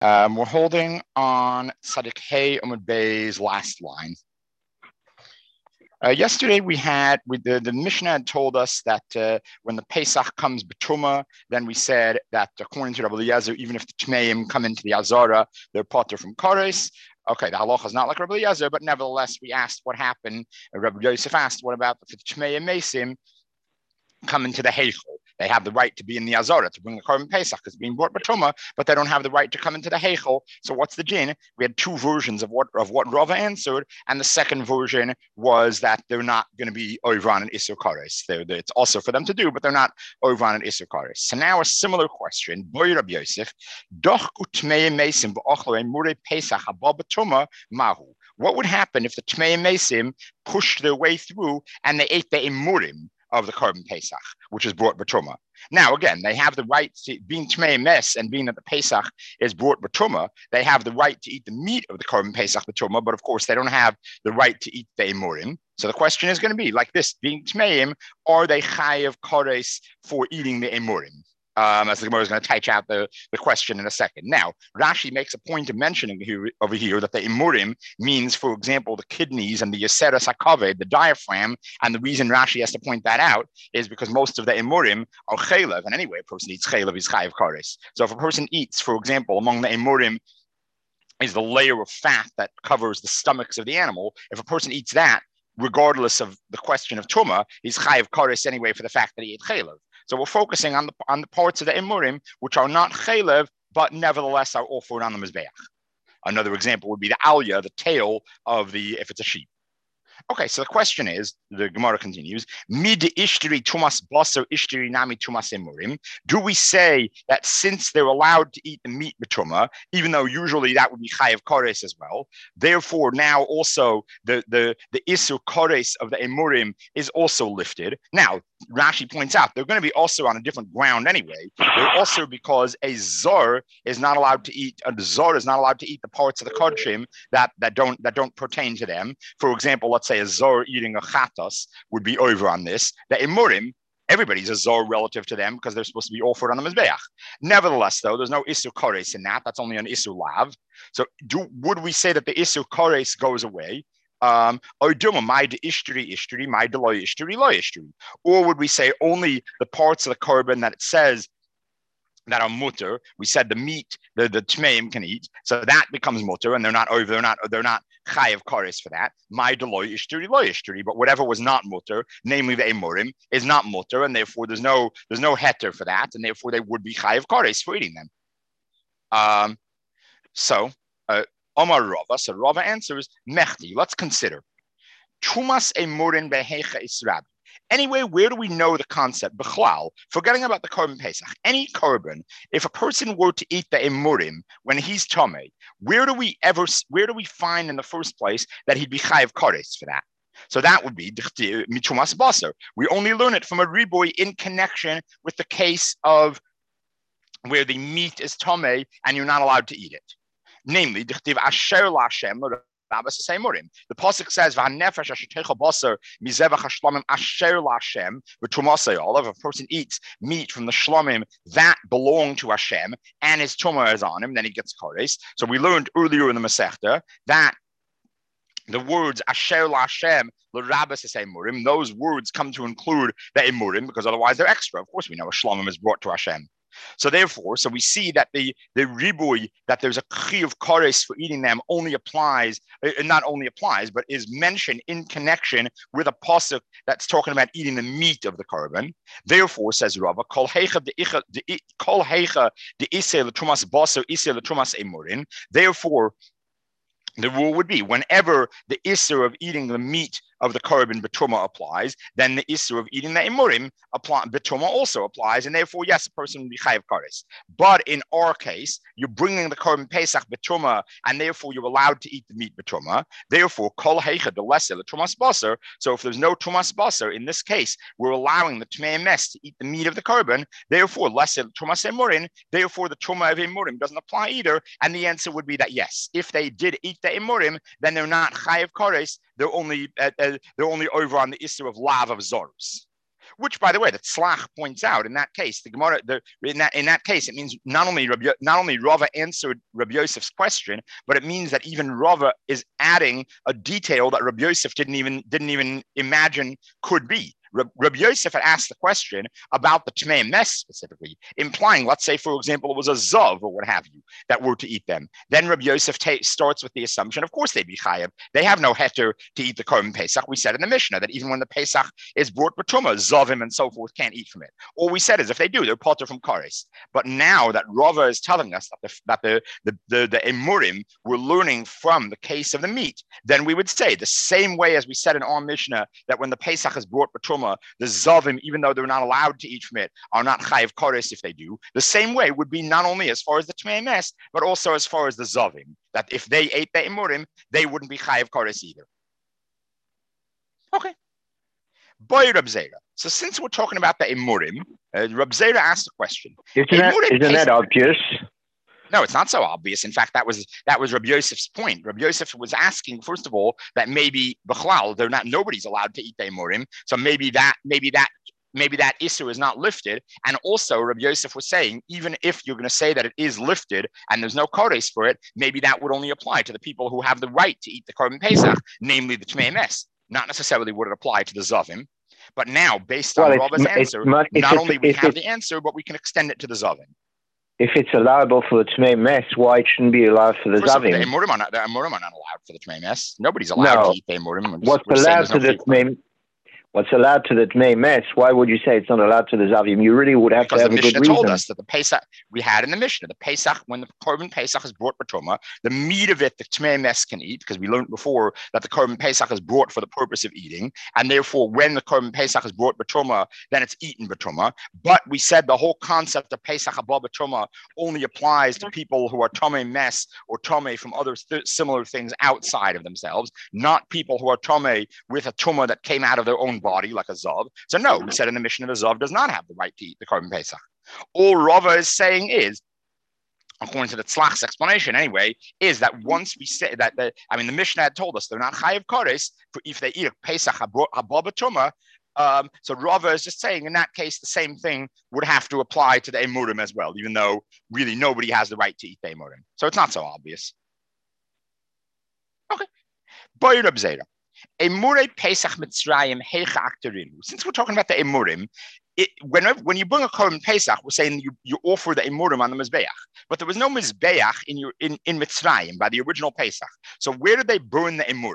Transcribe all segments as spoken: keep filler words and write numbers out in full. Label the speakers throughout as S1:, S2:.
S1: Um, we're holding on Tzadik Hey Amud Bey's last line. Uh, yesterday we had, we, the, the Mishnah had told us that uh, when the Pesach comes B'Tumah, then we said that according to Rabbi Eliezer, even if the Tmeim come into the Azara, they're potter from Kares. Okay, the halacha is not like Rabbi Eliezer, but nevertheless we asked what happened. And Rabbi Yosef asked, what about if the Tmeim Mesim come into the Heichel? They have the right to be in the Azara, to bring the Korban Pesach, because it's being brought B'Tumah, but they don't have the right to come into the Heichel. So what's the din? We had two versions of what of what Rava answered, and the second version was that they're not going to be over on an Isur Kares. It's also for them to do, but they're not over on an Isur Kares. So now a similar question. Boy Rabbi Yosef, Doch utmei mesim b'ochlei murei Pesach haba B'Tumah mahu. What would happen if the Tmei Mesim pushed their way through and they ate the Imurim of the Korban Pesach, which is brought B'Tumah? Now, again, they have the right to, being Tmei Mes and being that the Pesach is brought B'Tumah, they have the right to eat the meat of the Korban Pesach B'Tumah, but of course they don't have the right to eat the Imurim. So the question is going to be like this: being Tmeim, are they Chayav Kares for eating the Imurim? Um, as the Gemara is going to touch out the, the question in a second. Now, Rashi makes a point of mentioning here, over here that the imurim means, for example, the kidneys and the yaseras hakaved, the diaphragm. And the reason Rashi has to point that out is because most of the imurim are chaylev. And anyway, a person eats chaylev, is chayav kares. So if a person eats, for example, among the imurim is the layer of fat that covers the stomachs of the animal. If a person eats that, regardless of the question of tumah, he's chayav kares anyway for the fact that he ate chaylev. So we're focusing on the on the parts of the imurim which are not chaylev, but nevertheless are offered on the mizbeach. Another example would be the alya, the tail of the, if it's a sheep. Okay, so the question is, the Gemara continues, mid ishtiri tumas basar ishtiri nami tumas imurim. Do we say that since they're allowed to eat the meat b'tumah, even though usually that would be chayav kares as well, therefore now also the the the isur kares of the imurim is also lifted? Now, Rashi points out they're going to be also on a different ground anyway. They're also because a zor is not allowed to eat, a zor is not allowed to eat the parts of the kodshim that that don't that don't pertain to them. For example, let's say a zor eating a chatas would be over on this. The imurim, everybody's a zor relative to them because they're supposed to be offered on the mizbeach. Nevertheless, though, there's no isur kares in that. That's only an isur lav. So, do would we say that the isur kares goes away? Um, or would we say only the parts of the korban that it says that are mutter? We said the meat, the the tmeim can eat, so that becomes mutter, and they're not over, they're not they're not chayav kares for that. My deloy ishturi loy ishturi, but whatever was not mutter, namely the emurim, is not mutter, and therefore there's no there's no heter for that, and therefore they would be chayav kares for eating them. Um, so. Uh, Omar Rava, so Rava answers, Mechti, let's consider. Tumas emurin behecha israbi. Anyway, where do we know the concept? B'chlal, forgetting about the korban pesach, any korban, if a person were to eat the emurim when he's tomei, where do we ever, where do we find in the first place that he'd be chayav kares for that? So that would be mitumas basar. We only learn it from a riboy in connection with the case of where the meat is tomei and you're not allowed to eat it. Namely, the pasuk says, if a person eats meat from the shlomim that belong to Hashem and his tumah is on him, then he gets kares. So we learned earlier in the Masechta that the words Asher Lashem, L'Rabbas Emurim, those words come to include the Emurim because otherwise they're extra. Of course, we know a shlomim is brought to Hashem. So therefore, so we see that the the ribui, that there's a chi of kares for eating them only applies, uh, not only applies, but is mentioned in connection with a pasuk that's talking about eating the meat of the korban. Therefore, says Rava, kol heicha de kol heicha de isel l'tumas baser isel l'tumas emurin. Therefore, the rule would be whenever the isser of eating the meat of the korban b'tumah applies, then the isser of eating the imurim b'tumah also applies, and therefore, yes, a person would be chayav kares. But in our case, you're bringing the korban pesach b'tumah, and therefore you're allowed to eat the meat b'tumah. Therefore, kol heicha de lesel tumas baser. So if there's no tumas baser, in this case, we're allowing the tmei mes to eat the meat of the korban. Therefore, lesel tumas emurim. Therefore, the tumah of emurim doesn't apply either. And the answer would be that yes, if they did eat the emurim, then they're not chayav kares. They're only uh, uh, they're only over on the issue of lav of zors. Which, by the way, that Tzlach points out in that case, the Gemara, the, in that in that case, it means not only Rabbi, not only Rava answered Rabbi Yosef's question, but it means that even Rava is adding a detail that Rabbi Yosef didn't even didn't even imagine could be. Rabbi Yosef had asked the question about the Tmei Mes specifically, implying, let's say, for example, it was a Zav or what have you that were to eat them. Then Rabbi Yosef ta- starts with the assumption, of course they'd be chayav. They have no heter to eat the Korban Pesach. We said in the Mishnah that even when the Pesach is brought b'tumah, Zavim and so forth can't eat from it. All we said is if they do, they're potter from Kares. But now that Rava is telling us that the that the the, the, the Emurim were learning from the case of the meat, then we would say the same way as we said in our Mishnah that when the Pesach is brought b'tumah, the Zavim, even though they're not allowed to eat from it, are not chayiv kares if they do. The same way would be not only as far as the Tmei Mes, but also as far as the Zavim, that if they ate the Emurim, they wouldn't be chayiv kares either. Okay. Boy, Reb Zera. So since we're talking about the Emurim, uh, Reb Zera asked a question.
S2: Isn't, that, isn't that obvious?
S1: No, it's not so obvious. In fact, that was that was Rabbi Yosef's point. Rabbi Yosef was asking, first of all, that maybe Bechlal, they're not nobody's allowed to eat the Emurim. So maybe that maybe that maybe that issue is not lifted. And also Rabbi Yosef was saying, even if you're going to say that it is lifted and there's no kodesh for it, maybe that would only apply to the people who have the right to eat the Korban Pesach, namely the Tmei Mes. Not necessarily would it apply to the Zavim. But now, based on well, Rava's answer, not only we have the answer, but we can extend it to the Zavim.
S2: If it's allowable for the Tmei Mes, why it shouldn't be allowed for the
S1: First
S2: Zavim?
S1: The Emurim are not, the Emurim are not allowed for the Tmei Mes. Nobody's allowed
S2: no.
S1: to eat the Emurim.
S2: What's allowed to the Tmei What's allowed to the Tmei Mes? Why would you say it's not allowed to the Zavim? You really would have
S1: because
S2: to have
S1: the
S2: a good
S1: Mishnah
S2: reason.
S1: told us that the Pesach we had in the Mishnah, the Pesach, when the Korban Pesach is brought b'tumah, the meat of it the Tmei Mes can eat, because we learned before that the Korban Pesach is brought for the purpose of eating, and therefore when the Korban Pesach is brought b'tumah, then it's eaten b'tumah. But we said the whole concept of Pesach haba b'tumah only applies to people who are Tomei Mes or Tomei from other th- similar things outside of themselves, not people who are Tomei with a tumah that came out of their own body, like a Zav. So no, we said in the Mishnah, the Zav does not have the right to eat the Korban Pesach. All Rava is saying is, according to the Tzlach's explanation anyway, is that once we say that, the, I mean, the Mishnah had told us they're not chayiv kares for if they eat a Pesach haba b'tumah. Um, so Rava is just saying in that case, the same thing would have to apply to the Emurim as well, even though really nobody has the right to eat the Emurim. So it's not so obvious. Okay. Boy Reb Zera. Emurei Pesach Mitzrayim Heicha Akterinu. Since we're talking about the Emurim, it, when, when you bring a Korban Pesach, we're saying you, you offer the Emurim on the Mizbeach. But there was no Mizbeach in, your, in, in Mitzrayim by the original Pesach. So where did they burn the Emurim?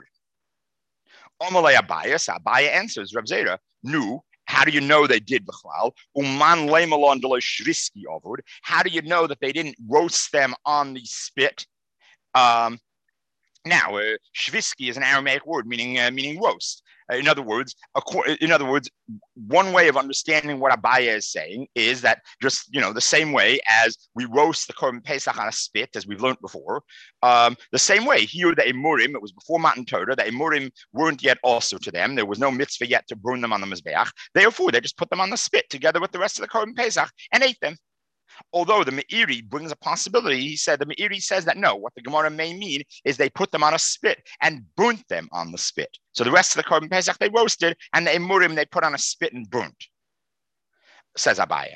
S1: Omalei Abaya, so Abaya answers, Reb Zera, nu, how do you know they did b'chlal? Uman leimalon delo shriski ovud. How do you know that they didn't roast them on the spit? Um, Now, uh, shvisky is an Aramaic word meaning uh, meaning roast. Uh, in other words, in other words, one way of understanding what Abaya is saying is that just you know the same way as we roast the Korban Pesach on a spit, as we've learned before, um, the same way here the Emurim, it was before Matan Torah, the Emurim weren't yet also to them. There was no mitzvah yet to burn them on the Mizbeach. Therefore, they just put them on the spit together with the rest of the Korban Pesach and ate them. Although the Meiri brings a possibility, he said the Meiri says that no, what the Gemara may mean is they put them on a spit and burnt them on the spit. So the rest of the Korban Pesach they roasted, and the Emurim they put on a spit and burnt. Says Abaya.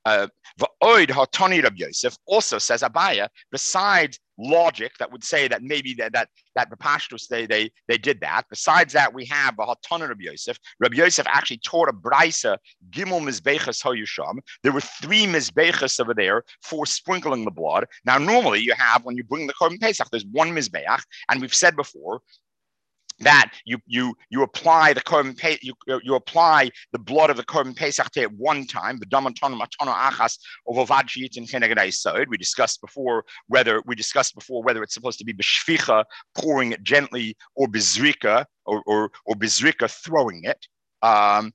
S1: V'oid hatani Rabbi Yosef also says Abaya. Besides logic that would say that maybe that that that B'Pashtus they they they did that. Besides that, we have a hatani Rabbi Yosef. Rabbi Yosef actually taught a brisa gimel mizbechas hoyusham. There were three mizbechas over there for sprinkling the blood. Now, normally you have when you bring the Korban Pesach, there's one mizbeach, and we've said before that you you you apply the Korban Pesach, you you apply the blood of the Korban Pesach at one time. The damatonu matonu achas of ovad sheyitin cheneged sod. We discussed before whether we discussed before whether it's supposed to be b'shvicha, pouring it gently, or bizrika, or or or bizrika, throwing it. Um,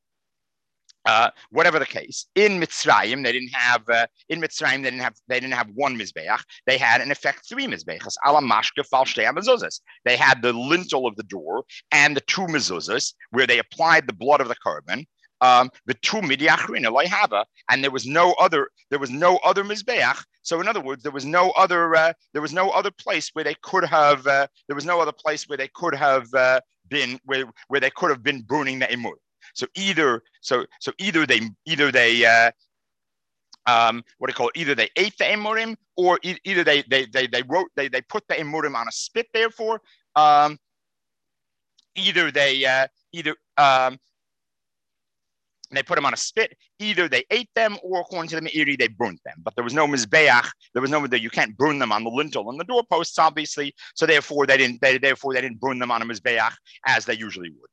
S1: Uh, whatever the case, in Mitzrayim they didn't have. Uh, in Mitzrayim they didn't have. They didn't have one mizbeach. They had, in effect, three mizbeachas. Ala mashke fal shtei mezuzas. They had the lintel of the door and the two mezuzas where they applied the blood of the korban. Um, the two midiachrin hava, and there was no other. There was no other mizbeach. So, in other words, there was no other. Uh, there was no other place where they could have. Uh, there was no other place where they could have uh, been. Where where they could have been burning the emur. so either so so either they either they uh, um, what do you call it? Either they ate the emurim, or e- either they they they they wrote they they put the emurim on a spit. Therefore, um, either they uh, either um, they put them on a spit. Either they ate them, or according to the Meiri, they burnt them. But there was no mizbeach. There was no that you can't burn them on the lintel and the doorposts, obviously. So therefore, they didn't. They, therefore, they didn't burn them on a mizbeach as they usually would.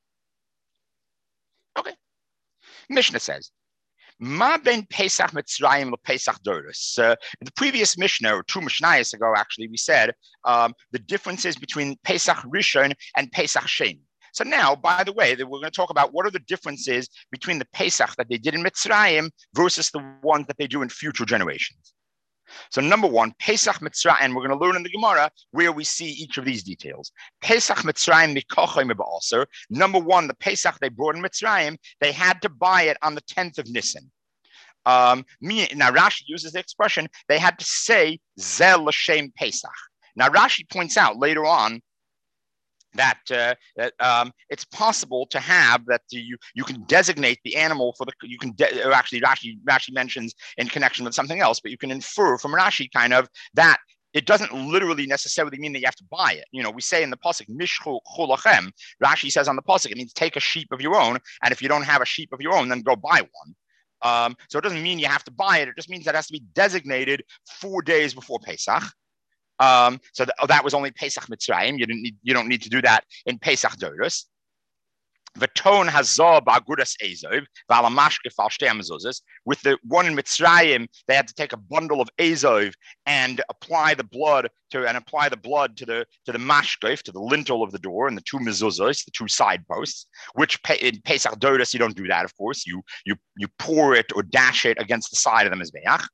S1: Okay. Mishnah says, Ma ben Pesach Mitzrayim le Pesach Doros. Uh, in the previous Mishnah, or two Mishnayos ago, actually, we said um, the differences between Pesach Rishon and Pesach Sheni. So now, by the way, we're going to talk about what are the differences between the Pesach that they did in Mitzrayim versus the ones that they do in future generations. So number one, Pesach Mitzrayim, and we're going to learn in the Gemara where we see each of these details. Pesach Mitzrayim mikochim ba'aser. Number one, the Pesach they brought in Mitzrayim, they had to buy it on the tenth of Nisan. Um, now Rashi uses the expression, they had to say Zel L'Shem Pesach. Now Rashi points out later on that, uh, that um, it's possible to have that you you can designate the animal for the you can de- or actually Rashi Rashi mentions in connection with something else, but you can infer from Rashi kind of that it doesn't literally necessarily mean that you have to buy it. You know, we say in the pasuk mishchu chulachem. Rashi says on the pasuk it means take a sheep of your own, and if you don't have a sheep of your own, then go buy one. Um, so it doesn't mean you have to buy it. It just means that it has to be designated four days before Pesach. Um, so th- oh, that was only Pesach Mitzrayim. You didn't need, you don't need to do that in Pesach Doros. V'ton hazor ba'agudas ezov v'alamashkef al shtei mezuzos. With the one in Mitzrayim, they had to take a bundle of ezov and apply the blood to and apply the blood to the to the mashkef, to the lintel of the door, and the two mezuzos, the two side posts. Which in Pesach Doros you don't do that. Of course, you you you pour it or dash it against the side of the mizbeach.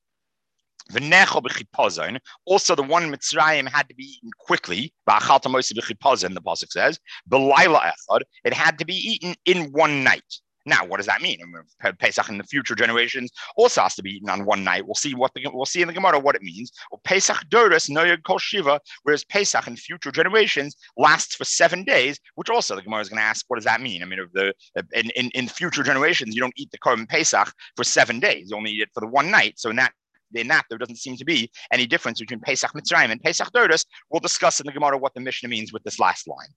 S1: Also, the one in Mitzrayim had to be eaten quickly. The pasuk says, it had to be eaten in one night. Now, what does that mean? Pesach in the future generations also has to be eaten on one night. We'll see what the, we'll see in the Gemara what it means. Well, Pesach Doros noyeg kol shiva, whereas Pesach in future generations lasts for seven days. Which also the Gemara is going to ask, what does that mean? I mean, if the in, in in future generations you don't eat the korban Pesach for seven days, you only eat it for the one night. So in that In that, there doesn't seem to be any difference between Pesach Mitzrayim and Pesach Doros. We'll discuss in the Gemara what the Mishnah means with this last line.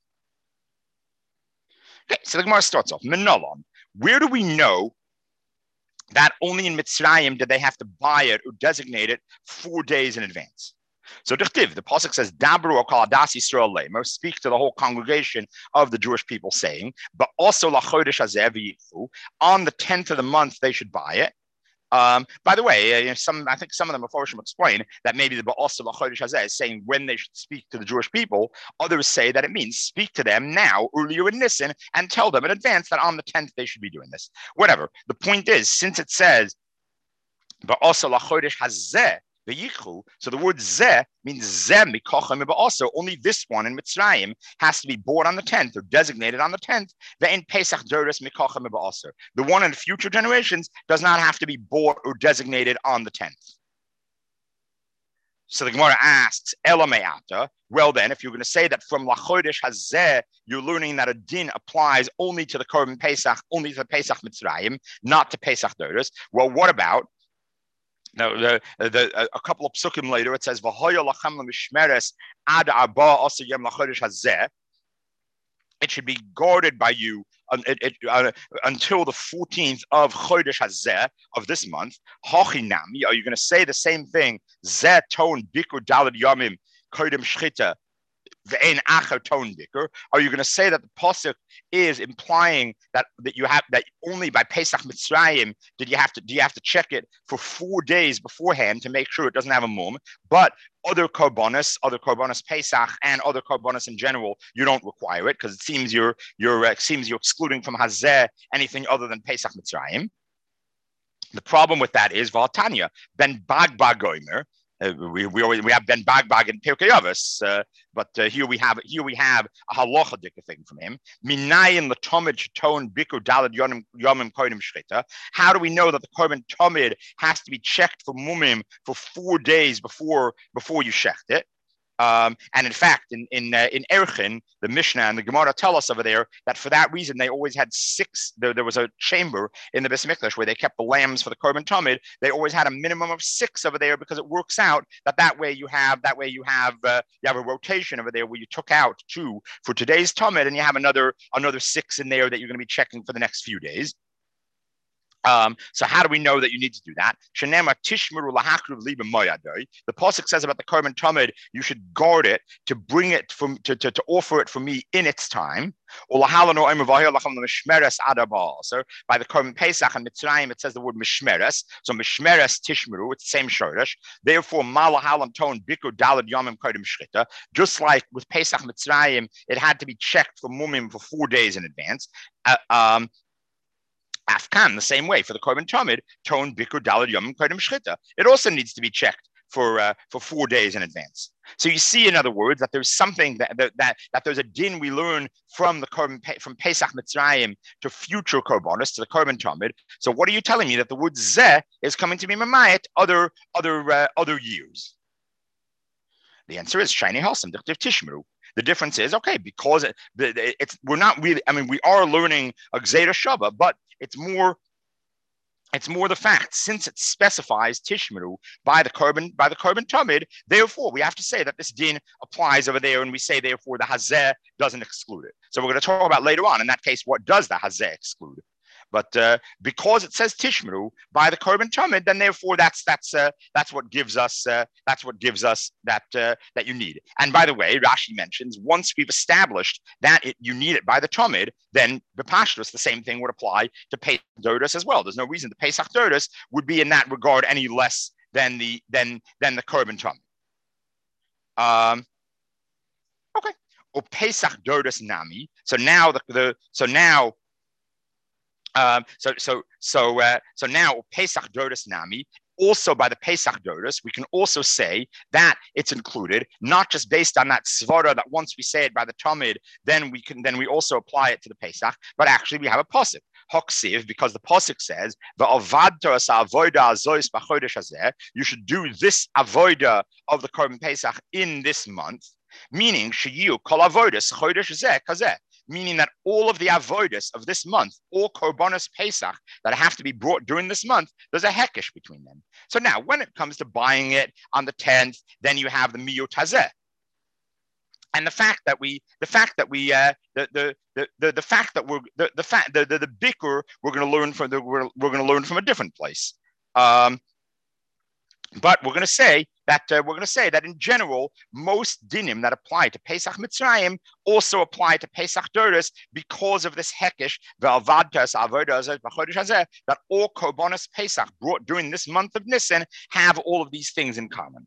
S1: Okay, so the Gemara starts off, Menolon. Where do we know that only in Mitzrayim did they have to buy it or designate it four days in advance? So Dichtiv, the pasuk says, Dabru okal adas Yisrael le'mer, speak to the whole congregation of the Jewish people, saying, but also lachodesh hazeh v'yichu, on the tenth of the month they should buy it. Um, by the way, uh, you know, some I think some of them Meforshim explain that maybe the Ba'asa L'Chodesh Hazeh is saying when they should speak to the Jewish people. Others say that it means speak to them now, earlier in Nisan, and tell them in advance that on the tenth they should be doing this. Whatever. The point is, since it says Ba'asa L'Chodesh Hazeh, so the word zeh means zeh mikochim, but also only this one in Mitzrayim has to be bought on the tenth or designated on the tenth. The in Pesach Doros mikochim also. The one in future generations does not have to be bought or designated on the tenth. So the Gemara asks, Elameata. Well then, if you're going to say that from Lachodesh Hazeh, you're learning that a din applies only to the Korban Pesach, only to the Pesach Mitzrayim, not to Pesach Doros. Well, what about Now, the, the, a couple of psukim later, it says, ad arba. It should be guarded by you it, it, uh, until the fourteenth of Chodesh Hazeh, of this month. Hochinami, are you going to say the same thing? Zeh ton bikur dalad yamim kodem shchita. Are you going to say that the pasuk is implying that, that you have that only by Pesach Mitzrayim did you have to do you have to check it for four days beforehand to make sure it doesn't have a mum, but other korbanos, other korbanos Pesach and other korbanos in general, you don't require it because it seems you're you're uh, seems you're excluding from Hazeh anything other than Pesach Mitzrayim. The problem with that is Valtanya ben Bagbag Goimer. Uh, we we always we have Ben Bagbag in Pirkei Avos, uh, but uh, here we have here we have a halachic thing from him. Minayin l'tomid sheton bikur dalad yomim yomim kodim shchita. How do we know that the korban tomid has to be checked for mumim for four days before before you shecht it? Um, and in fact, in in uh, in Erchin, the Mishnah and the Gemara tell us over there that for that reason they always had six. There, there was a chamber in the Beis Mikdash where they kept the lambs for the Korban Tamid. They always had a minimum of six over there because it works out that that way you have that way you have uh, you have a rotation over there where you took out two for today's Tamid and you have another another six in there that you're going to be checking for the next few days. Um, so how do we know that you need to do that? The pasuk says about the Korban Tamid, you should guard it to bring it from to, to, to offer it for me in its time. So by the Korban Pesach and Mitzrayim, it says the word mishmeres. So mishmeres tishmeru, it's the same shorish. Therefore, malahalam ton bikur dalad yamim kodim shrita. Just like with Pesach Mitzrayim, it had to be checked for mumim for four days in advance. Uh, um, Afkan, the same way for the Korban Tamid, ton bikur dalad yom kodim shchita. It also needs to be checked for uh, for four days in advance. So you see, in other words, that there's something that that that, that there's a din we learn from the Korban from Pesach Mitzrayim to future Korbanos to the Korban Tamid. So what are you telling me that the word zeh is coming to be mamayit other other uh, other years? The answer is shiny halsam dichtiv tishmeru. The difference is okay because it, it's we're not really. I mean, we are learning a Gzeira Shava, but it's more. It's more the fact since it specifies Tishmeru by the Korban by the Korban Tamid. Therefore, we have to say that this din applies over there, and we say therefore the Hazeh doesn't exclude it. So we're going to talk about later on in that case what does the Hazeh exclude. But uh, because it says Tishmeru by the Korban Tamid, then therefore that's that's uh, that's what gives us uh, that's what gives us that uh, that you need it. And by the way, Rashi mentions once we've established that it, you need it by the Tamid, then the Pashtus, the same thing would apply to Pesach Dodos as well. There's no reason the Pesach Dodos would be in that regard any less than the than than the Korban Tamid. Um, okay. Or Pesach Dodos Nami. So now the, the so now. Um, so so so uh, so now Pesach Dodos Nami. Also by the Pesach Dodos, we can also say that it's included, not just based on that svara that once we say it by the Tamid, then we can then we also apply it to the Pesach, but actually we have a pasuk. Hoksiv, because the pasuk says the avadtos avoda azois b'chodesh hazeh. You should do this avoda of the Korban Pesach in this month, meaning sheyu kol avodas chodesh hazeh kazeh. Meaning that all of the avodas of this month, all korbanos Pesach that have to be brought during this month, there's a hekesh between them. So now, when it comes to buying it on the tenth, then you have the miyut hazeh, and the fact that we, the fact that we, uh, the, the the the the fact that we're the the fact the the, the bikur we're going to learn from the we're we're going to learn from a different place. Um, But we're going to say that uh, we're going to say that in general, most dinim that apply to Pesach Mitzrayim also apply to Pesach Dodos because of this hekesh ve'alvadtas avodas b'chodesh hazeh, that all korbanos Pesach brought during this month of Nisan have all of these things in common.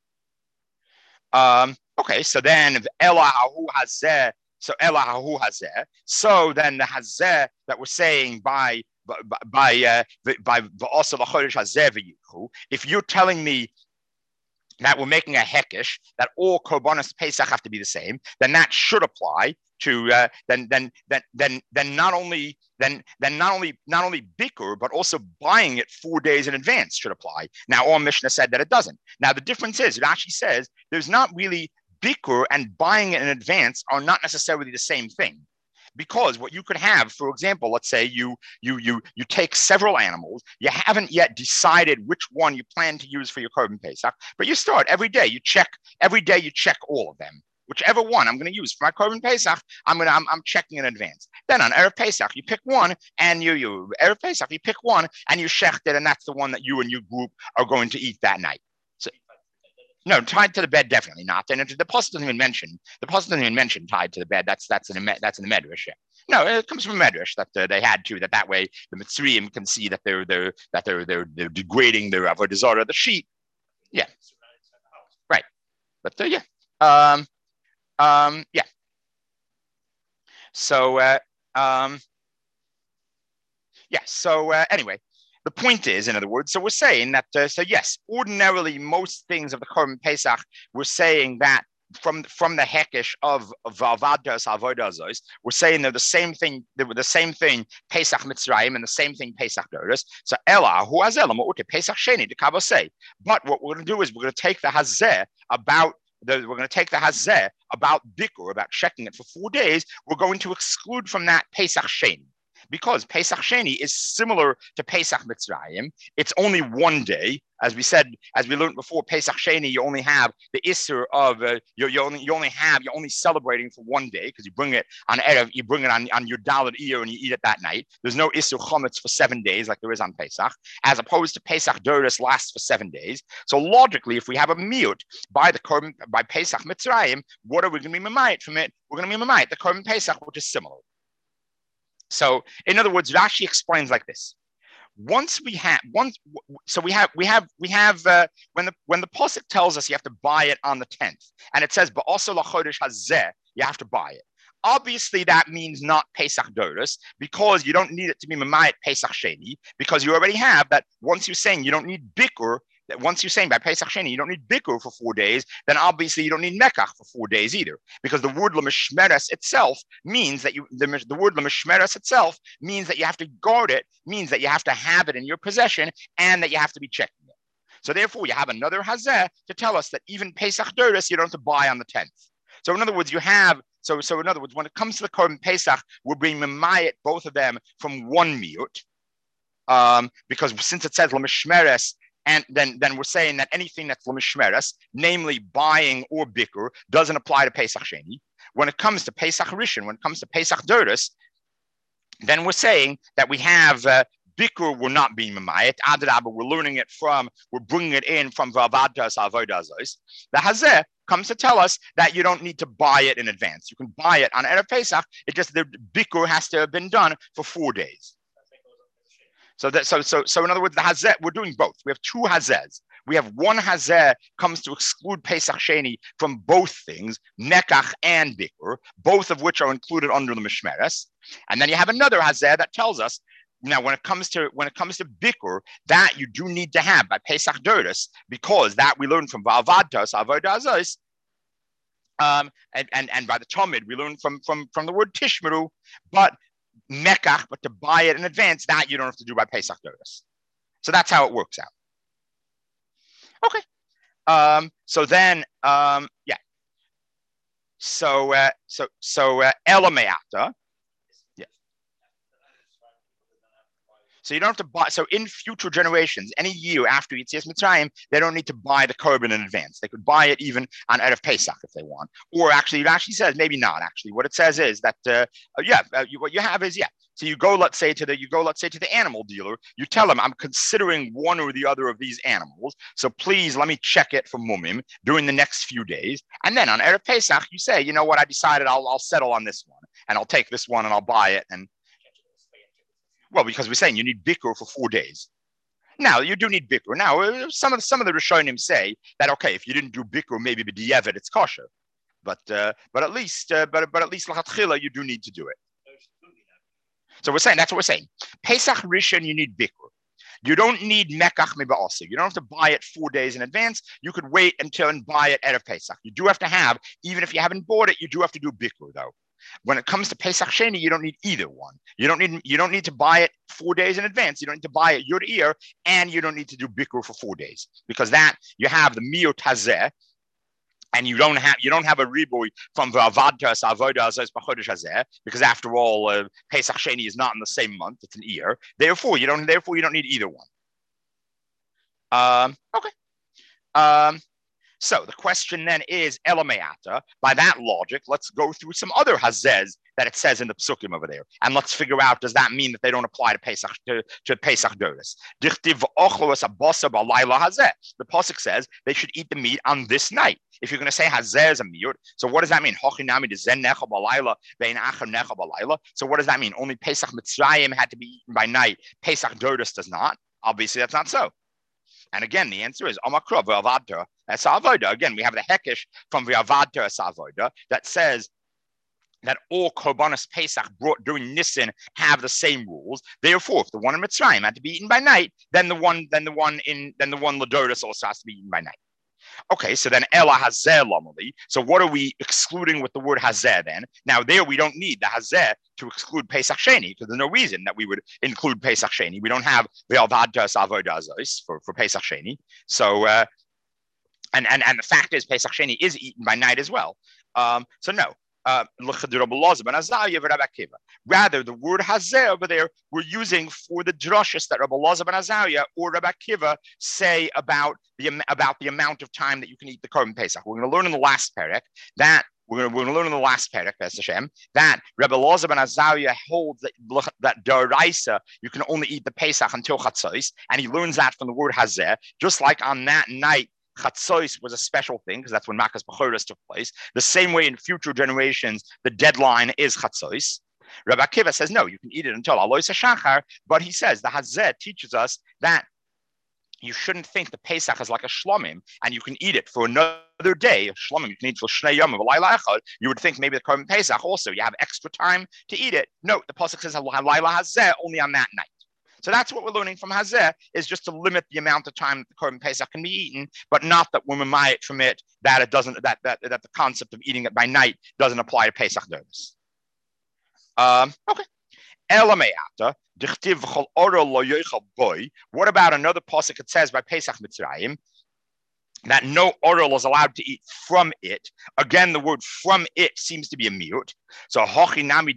S1: Um, okay, so then Ela hahu hazeh, so Ela hahu hazeh, so then the hazeh that we're saying by by uh, by also the chodesh hazeh v'yichu. If you're telling me that we're making a hekesh that all korbanos Pesach have to be the same, then that should apply to uh, then then then then then not only then then not only not only bikur but also buying it four days in advance should apply. Now, our Mishnah said that it doesn't. Now, the difference is it actually says there's not really bikur and buying it in advance are not necessarily the same thing. Because what you could have, for example, let's say you you you you take several animals, you haven't yet decided which one you plan to use for your Korban Pesach, but you start every day. You check every day. You check all of them. Whichever one I'm going to use for my Korban Pesach, I'm going to I'm, I'm checking in advance. Then on Erev Pesach, you pick one, and you you Erev Pesach, you pick one, and you shecht it, and that's the one that you and your group are going to eat that night. So, no, tied to the bed, definitely not. And the pasuk doesn't even mention the pasuk doesn't even mention tied to the bed. That's that's in the that's in the medrash. Yeah. No, it comes from a medrash that uh, they had to that that way the Mitzrayim can see that they're they're that they're they're, they're degrading their avodah zarah, the sheep. Yeah, right. But uh, yeah, um, um, yeah. So uh, um, yeah. So uh, anyway. The point is, in other words, so we're saying that, uh, so yes, ordinarily most things of the Korban Pesach, we're saying that from, from the hekesh of Valvadas Avodazos, we're saying they're the same thing, they were the same thing, Pesach Mitzrayim, and the same thing, Pesach Dodos. So Ella, who has Ella, Pesach Sheni, the Kabo say. But what we're going to do is we're going to take the Hazeh about the, we're going to take the hazeh about bikur, about checking it for four days. We're going to exclude from that Pesach Sheni. Because Pesach Sheni is similar to Pesach Mitzrayim. It's only one day. As we said, as we learned before, Pesach Sheni, you only have the Isser of, uh, you, you, only, you only have, you're only celebrating for one day because you bring it on Erev, you bring it on, on your Dalet Iyar and you eat it that night. There's no Isser Chometz for seven days like there is on Pesach, as opposed to Pesach Doros lasts for seven days. So logically, if we have a miut by the Korban, by Pesach Mitzrayim, what are we going to be Mamayit from it? We're going to be Mamayit the Korban Pesach, which is similar. So, in other words, Rashi explains like this: once we have once, so we have we have we have uh, when the when the pasuk tells us you have to buy it on the tenth, and it says, "But also lachodesh hazeh," you have to buy it. Obviously, that means not Pesach Doros, because you don't need it to be Mamayit Pesach Sheni, because you already have that. Once you're saying you don't need bikur, that once you're saying by Pesach Sheni you don't need bikur for four days, then obviously you don't need mekach for four days either, because the word lemishmeres itself means that you the, the word lemishmeres itself means that you have to guard it, means that you have to have it in your possession, and that you have to be checking it. So therefore, you have another hazeh to tell us that even Pesach Doros you don't have to buy on the tenth. So in other words, you have so so in other words, when it comes to the Korban Pesach, we're being memayit both of them from one miut, um, because since it says lemishmeres. And then, then we're saying that anything that's l'mishmeres, namely buying or bikur, doesn't apply to Pesach Sheni. When it comes to Pesach Rishon, when it comes to Pesach Doros, then we're saying that we have uh, bikur, we're not being mamayit. Adrabah, we're learning it from, we're bringing it in from v'avadas avodas. The hazeh comes to tell us that you don't need to buy it in advance. You can buy it on Erev Pesach. It just the bikur has to have been done for four days. So that so so so in other words, the hazeh, we're doing both. We have two hazehs. We have one hazeh comes to exclude Pesach Sheni from both things, mekach and bikur, both of which are included under the mishmeres. And then you have another hazeh that tells us now when it comes to when it comes to bikur, that you do need to have by Pesach Doros, because that we learn from va'avadas avodazos. Um, and, and and by the Talmud, we learn from from from the word tishmeru, but mekach, but to buy it in advance, that you don't have to do by Pesach Doros. So that's how it works out. Okay. Um, so then, um, yeah. So, uh, so, so, uh, Elameata. Yeah. So you don't have to buy. So in future generations, any year after Yetzias Mitzrayim, they don't need to buy the korban in advance. They could buy it even on Erev Pesach if they want. Or actually, it actually says maybe not. Actually, what it says is that uh, yeah, uh, you, what you have is yeah. So you go, let's say to the you go, let's say to the animal dealer. You tell him, I'm considering one or the other of these animals. So please let me check it for mumim during the next few days. And then on Erev Pesach, you say, you know what, I decided I'll I'll settle on this one, and I'll take this one and I'll buy it. And well, because we're saying you need bikur for four days. Now you do need bikur. Now some of the, some of the Rishonim say that okay, if you didn't do bikur, maybe b'diavad it's kosher, but uh, but at least uh, but but at least lachatchila you do need to do it. So we're saying that's what we're saying. Pesach Rishon you need bikur. You don't need mekach miba'asa. You don't have to buy it four days in advance. You could wait until and buy it at a Pesach. You do have to have, even if you haven't bought it, you do have to do bikur though. When it comes to Pesach Sheni, you don't need either one. You don't need you don't need to buy it four days in advance. You don't need to buy it your ear, and you don't need to do bikur for four days, because that you have the miut hazeh, and you don't have you don't have a riboy from the avadas avodas as b'chodesh hazeh, because after all, uh, Pesach Sheni is not in the same month; it's an ear. Therefore, you don't therefore you don't need either one. Um, okay. Um, So the question then is Elameata. By that logic, let's go through some other hazez that it says in the psukim over there, and let's figure out, does that mean that they don't apply to Pesach to, to Pesach Doros? The pasuk says they should eat the meat on this night. If you're going to say hazeh is a miut, so what does that mean? So what does that mean? Only Pesach Mitzrayim had to be eaten by night. Pesach Doros does not. Obviously, that's not so. And again, the answer is Omakra v'avadta es avoda. Again, we have the hekesh from v'avadta es avoda that says that all korbanos Pesach brought during Nisan have the same rules. Therefore, if the one in Mitzrayim had to be eaten by night, then the one, then the one in, then the one Ladoris also has to be eaten by night. Okay, so then Ela Hazeh Lomali. So what are we excluding with the word Hazeh then? Now there we don't need the Hazeh to exclude Pesach Sheni, because there's no reason that we would include Pesach Sheni. We don't have Ve'alvadas Avodazos for, for Pesach Sheni. So uh, and, and, and the fact is, Pesach Sheni is eaten by night as well. Um, so no. Uh, Rather, the word hazeh over there we're using for the drushes that Rabbi Elazar ben Azariah or Rabbi Akiva say about the about the amount of time that you can eat the Korban Pesach. We're going to learn in the last parak that we're going to, we're going to learn in the last parak, Hashem, that Rabbi Elazar ben Azariah holds that that daraisa you can only eat the Pesach until Chatzos, and he learns that from the word hazeh. Just like on that night, Chatzos was a special thing because that's when Makas Bechoros took place. The same way in future generations, the deadline is Chatzos. Rabbi Akiva says, no, you can eat it until Alois HaShachar, but he says the Hazeh teaches us that you shouldn't think the Pesach is like a shlomim and you can eat it for another day. Shlomim, you can eat for Shnei Yom of Laila Echad. You would think maybe the Korban Pesach also, you have extra time to eat it. No, the Pasuk says Laila Hazeh only on that night. So that's what we're learning from Hazeh, is just to limit the amount of time that the Korban Pesach can be eaten, but not that we're mamayit from it, that it doesn't, that, that, that the concept of eating it by night doesn't apply to Pesach Dovis. Um, okay. What about another pasuk? It says by Pesach Mitzrayim that no oral is allowed to eat from it. Again, the word from it seems to be a mute. So you're going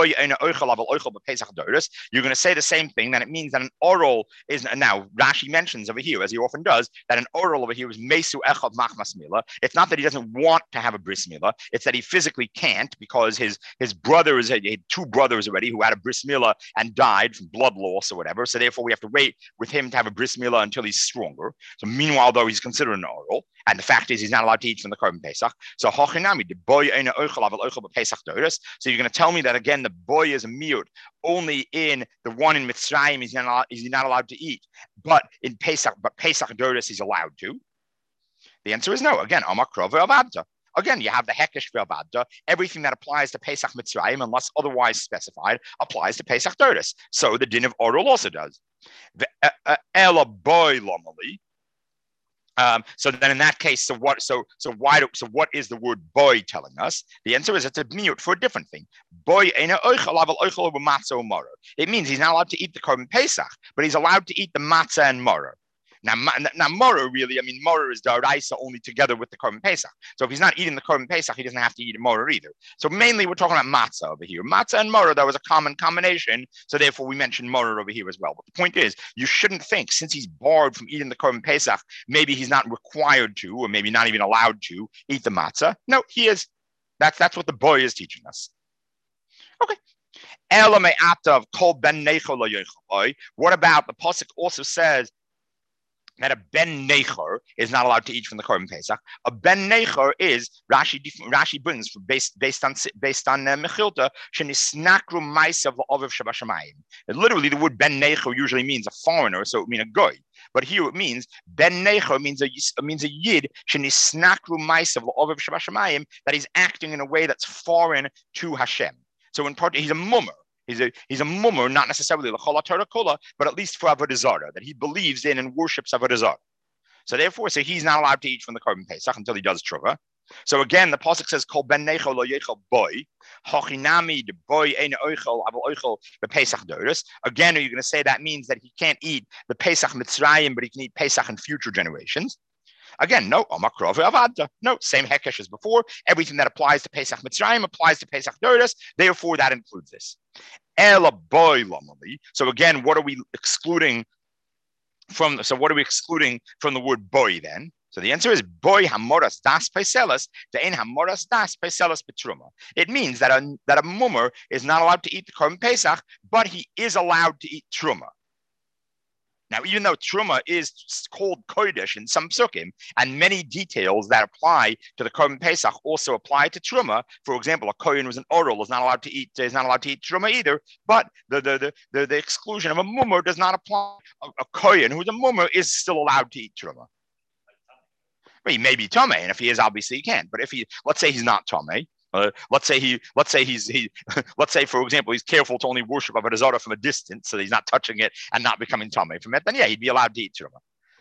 S1: to say the same thing, that it means that an oral is, now Rashi mentions over here, as he often does, that an oral over here is mesu echad machmas mila. It's not that he doesn't want to have a bris milah, it's that he physically can't because his his brothers, he had two brothers already who had a bris milah and died from blood loss or whatever. So therefore we have to wait with him to have a bris milah until he's stronger. So meanwhile, though, he's considered an oral. And the fact is, he's not allowed to eat from the Korban Pesach. So hochinami, the boy ain't oichel aval oichel b'Pesach doris. So you're going to tell me that again, the boy is a mute only in the one in Mitzrayim. He's not he's not allowed to eat, but in Pesach, but Pesach doris he's allowed to. The answer is no. Again, Amar Krova Avadda. Again, you have the Hekesh V'Avadda. Everything that applies to Pesach Mitzrayim, unless otherwise specified, applies to Pesach doris. So the din of oral also does. The Ela boy lomali. Um, so then, in that case, so what? So so why? Do, so what is the word boy telling us? The answer is it's a mute for a different thing. Boy, it means he's not allowed to eat the Korban Pesach, but he's allowed to eat the matzah and maror. Now, now maror really, I mean, maror is daraisa only together with the Korban Pesach. So if he's not eating the Korban Pesach, he doesn't have to eat maror either. So mainly we're talking about matzah over here. Matzah and maror, that was a common combination. So therefore we mentioned maror over here as well. But the point is, you shouldn't think since he's barred from eating the Korban Pesach, maybe he's not required to, or maybe not even allowed to eat the matzah. No, he is. That's, that's what the boy is teaching us. Okay. What about the pasuk also says that a ben necher is not allowed to eat from the Korban Pesach. A ben necher is Rashi. Rashi brings based based on based on uh, Mechilta shenisnakru ma'asav la'oviv shabashamayim. Literally, the word ben necher usually means a foreigner, so it means a goy. But here it means ben necher means a means a yid shenisnakru ma'asav la'oviv shabashamayim, that he's acting in a way that's foreign to Hashem. So in part, he's a mummer. He's a he's a mummer, not necessarily l'chol Torah kola, but at least for avodah zarah, that he believes in and worships avodah zarah. So therefore, so he's not allowed to eat from the Korban Pesach until he does tshuva. So again, the pasuk says, "Kol ben nechol lo yechol boy, hachinami de boy ein oichel aval oichel bePesach doris." Again, are you going to say that means that he can't eat the Pesach Mitzrayim, but he can eat Pesach in future generations? Again, no, Amar Krova Avadda. No, same Hekesh as before. Everything that applies to Pesach Mitzrayim applies to Pesach doris. Therefore, that includes this. Ela boy lamali. So again, what are we excluding from? So what are we excluding from the word boy then? So the answer is boy hamoras das peiselas de'en hamoras das peiselas betruma. It means that a that a mummer is not allowed to eat the Korban Pesach, but he is allowed to eat truma. Now, even though truma is called kodesh in some psukim, and many details that apply to the Korban Pesach also apply to truma. For example, a kohen who's an oral is not allowed to eat is not allowed to eat truma either. But the the the, the, the exclusion of a mummer does not apply. A, a kohen who's a mummer is still allowed to eat truma. Well, he may be tamei, and if he is, obviously he can't. But if he, let's say he's not tamei. Uh, let's say he, let's say he's, he, let's say, for example, he's careful to only worship avodah zarah from a distance, so he's not touching it and not becoming tamei from it. Then, yeah, he'd be allowed to eat truma.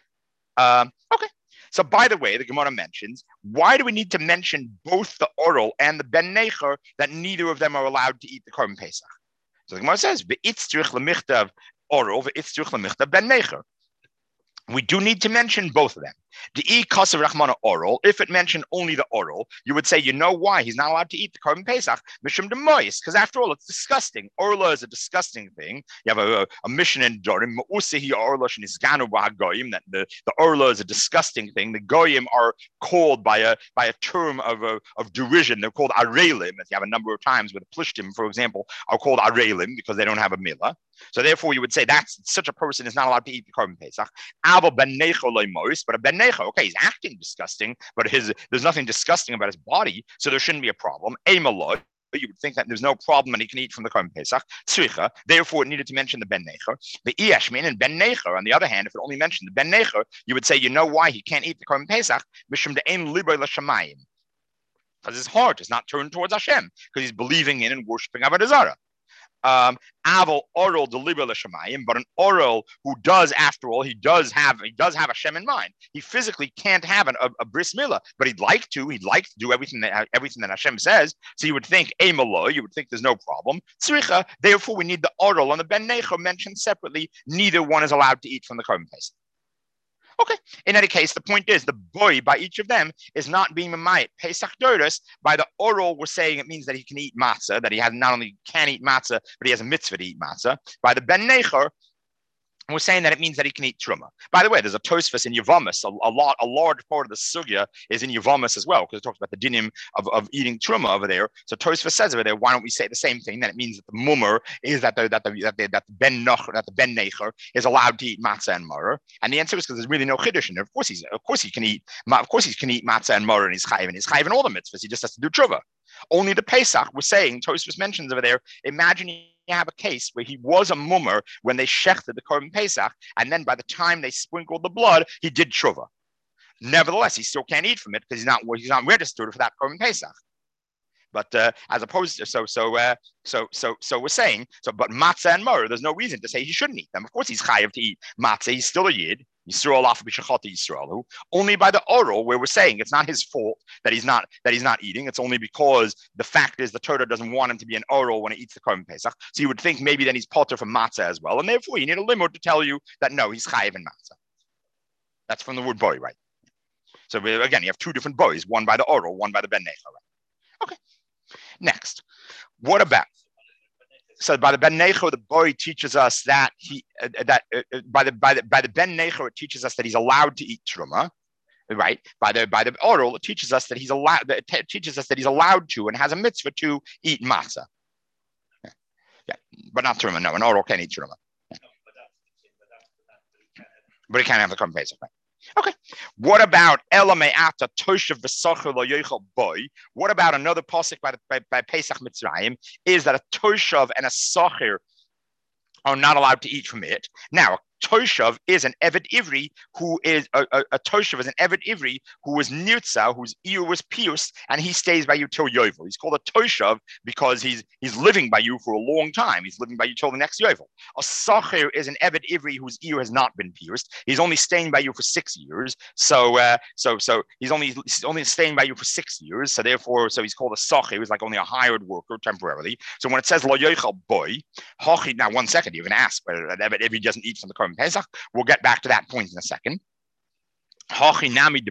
S1: Um, okay. So, by the way, the Gemara mentions, why do we need to mention both the oral and the ben necher, that neither of them are allowed to eat the Korban Pesach? So the Gemara says, "Ve'itzrich lemichtav oral, ve'itzrich lemichtav ben necher." We do need to mention both of them. The e kasav rachmana oral, if it mentioned only the oral, you would say, you know why he's not allowed to eat the korban pesach? Mishum demois, because after all, it's disgusting. Orla is a disgusting thing. You have a, a, a mission in Dorim, ma'usehi orla shenizganu b'hagoyim, that the, the orla is a disgusting thing. The goyim are called by a by a term of uh, of derision. They're called arelim. As you have a number of times with the plishtim, for example, are called arelim because they don't have a milah. So therefore, you would say that's such a person is not allowed to eat the korban pesach. Avo ben necho loimois, but a ben necho, okay, he's acting disgusting, but his there's nothing disgusting about his body, so there shouldn't be a problem. Emaloi, you would think that there's no problem and he can eat from the korban pesach. Tzricha, therefore, it needed to mention the ben necho. The iashmin and ben necho. On the other hand, if it only mentioned the ben necho, you would say, you know why he can't eat the korban pesach? Mishum de'en libo l'shamayim, because his heart is not turned towards Hashem, because he's believing in and worshiping Avodah Zarah. Um, Aval oral deliber l'shamayim, but an oral who does, after all, he does have he does have Hashem in mind. He physically can't have an, a, a bris milah, but he'd like to. He'd like to do everything that everything that Hashem says. So you would think emalo, you would think there's no problem. Tzricha, therefore we need the oral and the ben necho mentioned separately. Neither one is allowed to eat from the korban pesach. Okay. In any case, the point is the boy by each of them is not being mamayit. Pesach Doros, by the oral, we're saying it means that he can eat matzah, that he has not only can eat matzah, but he has a mitzvah to eat matzah. By the ben necho, we're saying that it means that he can eat truma. By the way, there's a Tosfos in Yevamos. A, a lot, a large part of the sugya is in Yevamos as well, because it talks about the dinim of, of eating truma over there. So Tosfos says over there, why don't we say the same thing? That it means that the mummer is that the that the that the, that the ben nocher, that the ben necher is allowed to eat matzah and maror. And the answer is because there's really no chiddush in there. Of course he's of course he can eat of course he can eat matzah and maror, and he's chayiv and he's chayiv in all the mitzvahs. He just has to do truma. Only the Pesach, we're saying, Tosfos mentions over there, imagine you have a case where he was a mummer when they shechted the korban Pesach, and then by the time they sprinkled the blood, he did tshuva. Nevertheless, he still can't eat from it because he's not he's not registered for that korban Pesach. But uh, as opposed to so so uh, so so so we're saying so, but matzah and maror, there's no reason to say he shouldn't eat them. Of course, he's chayav to eat matzah. He's still a yid. Yisrael off b'shachata Yisraelu. Only by the oral, where we're saying it's not his fault that he's not that he's not eating. It's only because the fact is the Torah doesn't want him to be an oral when he eats the korban Pesach. So you would think maybe then he's potter from matzah as well, and therefore you need a limud to tell you that no, he's chayav in matzah. That's from the word boy, right? So again, you have two different boys, one by the oral, one by the ben necha. Right? Okay. Next, what about? So by the ben necho, the boy teaches us that he uh, that uh, by the by the by the ben necho, it teaches us that he's allowed to eat truma, right? By the by the oral, it teaches us that he's allowed. It t- teaches us that he's allowed to and has a mitzvah to eat matzah. Yeah, yeah. But not truma. No, an oral can't eat truma. Yeah. But he can't have the korban pesach. Right? Okay. What about Elameata Toshav V'Sacher Lo Yochel Boy? What about another pasuk by, by, by Pesach Mitzrayim? Is that a Toshav and a Sacher are not allowed to eat from it? Now, Toshav is an Eved Ivri who is a, a, a Toshav is an Eved Ivri who was Nirtza, whose ear was pierced, and he stays by you till Yovel. He's called a Toshav because he's he's living by you for a long time. He's living by you till the next Yovel. A Sacher is an Eved Ivri whose ear has not been pierced. He's only staying by you for six years. So uh, so so he's only he's only staying by you for six years. So therefore, so he's called a Sacher. He's like only a hired worker temporarily. So when it says Lo Yochel Boy, now one second, you're going to ask whether an Eved Ivri doesn't eat from the korban Pesach. We'll get back to that point in a second. You're going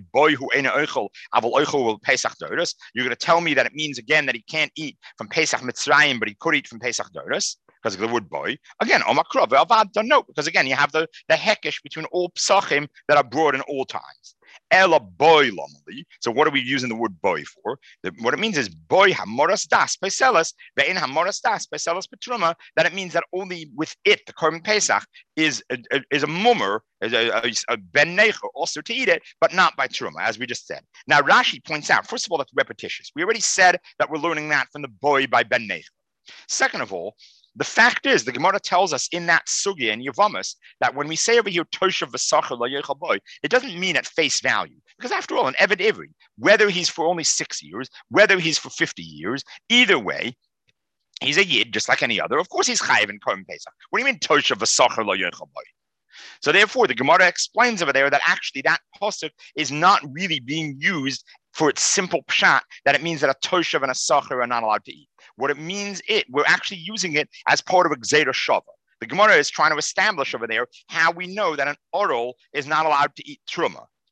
S1: to tell me that it means again that he can't eat from Pesach Mitzrayim, but he could eat from Pesach Doros because of the word boy. Again, Omakrov, Avad don't know because again you have the, the hekesh between all psachim that are brought in all times. Ela boy lomali. So what are we using the word boy for? The, what it means is boy hamoras das peselas ve'in hamoras das peselas petruma. That it means that only with it the korban Pesach is a, a, is a mummer, is a, a, a ben necho also to eat it, but not by truma, as we just said. Now Rashi points out, first of all, that's repetitious. We already said that we're learning that from the boy by ben necho. Second of all, the fact is, the Gemara tells us in that sugya in Yevamos that when we say over here Toshav V'Sacher Lo Yochel Boy, it doesn't mean at face value. Because after all, an Eved Ivri, whether he's for only six years, whether he's for fifty years, either way, he's a Yid just like any other. Of course, he's chayiv in korban Pesach. What do you mean Toshav V'Sacher Lo Yochel Boy? So therefore, the Gemara explains over there that actually that pasuk is not really being used for its simple pshat, that it means that a toshav and a sacher are not allowed to eat. What it means, it we're actually using it as part of a gzeira shava. The Gemara is trying to establish over there how we know that an oral is not allowed to eat truma.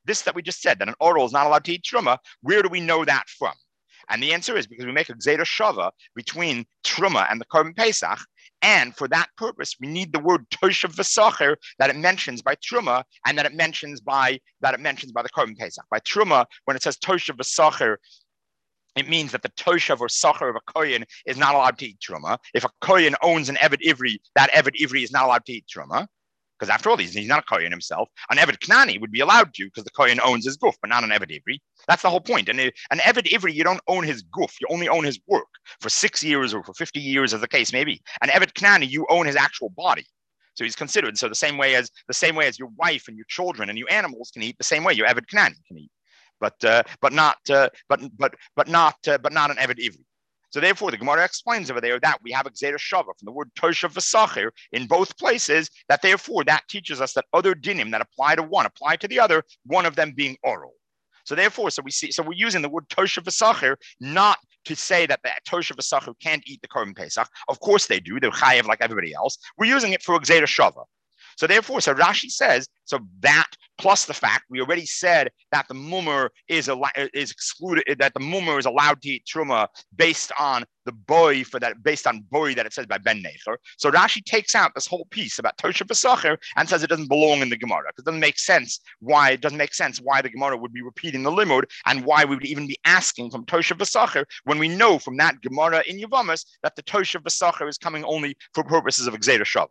S1: this that we just said, that an oral is not allowed to eat truma, where do we know that from? And the answer is because we make a gzeira shava between truma and the korban pesach, and for that purpose, we need the word toshav v'sacher that it mentions by truma and that it mentions by that it mentions by the korban pesach. By truma, when it says toshav v'sacher, it means that the toshav or sacher of a kohen is not allowed to eat truma. If a kohen owns an eved ivri, that eved ivri is not allowed to eat truma. Because after all, he's, he's not a kohen himself. An eved knani would be allowed to because the kohen owns his guf, but not an eved ivri. That's the whole point. And an eved ivri, you don't own his guf. You only own his work for six years or for fifty years, as the case may be. An eved knani, you own his actual body. So he's considered. So the same way as the same way as your wife and your children and your animals can eat, the same way your eved knani can eat, but uh, but not uh, but but but not uh, but not an eved ivri. So therefore, the Gemara explains over there that we have a gzeira shava from the word toshav v'sacher in both places. That therefore, that teaches us that other dinim that apply to one apply to the other. One of them being oral. So therefore, so we see, so we're using the word toshav v'sacher not to say that the toshav v'sacher can't eat the korban pesach. Of course they do. They're chayav like everybody else. We're using it for a gzeira shava. So therefore, so Rashi says, so that plus the fact we already said that the mummer is al- is excluded, that the mummer is allowed to eat truma based on the boy for that, based on boy that it says by Ben Necher. So Rashi takes out this whole piece about Toshav v'sacher and says it doesn't belong in the Gemara because it doesn't make sense why it doesn't make sense why the Gemara would be repeating the limud and why we would even be asking from Toshav v'sacher when we know from that Gemara in Yevamos that the Toshav v'sacher is coming only for purposes of Gzeira Shava.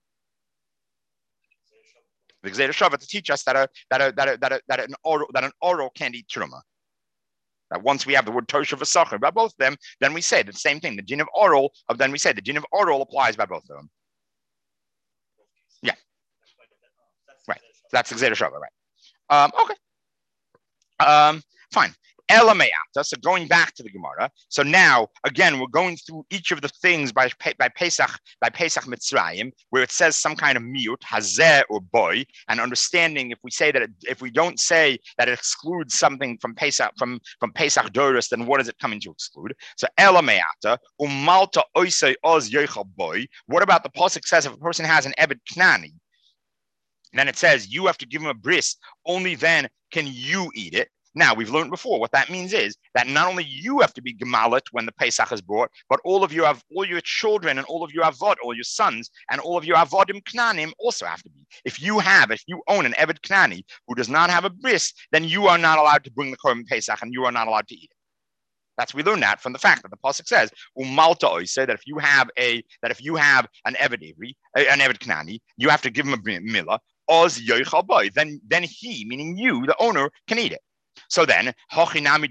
S1: The Gzeira Shava to teach us that a that a that a, that, a, that an oral that an oral can't eat truma. That once we have the word toshav v'sacher by both of them, then we say the same thing. The din of oral of then we say the din of oral applies by both of them. Yeah, right. So that's the Gzeira Shava, right? Um, okay. Um, fine. Elameata. So going back to the Gemara. So now again we're going through each of the things by by Pesach by Pesach Mitzrayim where it says some kind of miut hazeh or boy, and understanding if we say that it, if we don't say that it excludes something from Pesach from from Pesach Doros, then what is it coming to exclude? So Elameata umalta oisei oz yochal boy. What about the pasuk says if a person has an eved knani, then it says you have to give him a bris. Only then can you eat it. Now, we've learned before what that means is that not only you have to be gemalit when the Pesach is brought, but all of you have all your children and all of your avod, all your sons and all of your avodim knanim also have to be. If you have, if you own an eved knani who does not have a bris, then you are not allowed to bring the korban Pesach and you are not allowed to eat it. That's we learn that from the fact that the pasuk says umalta oise that if you have a that if you have an eved ivri, an eved knani, you have to give him a milah oz yochal boy. Then then he, meaning you, the owner, can eat it. So then, so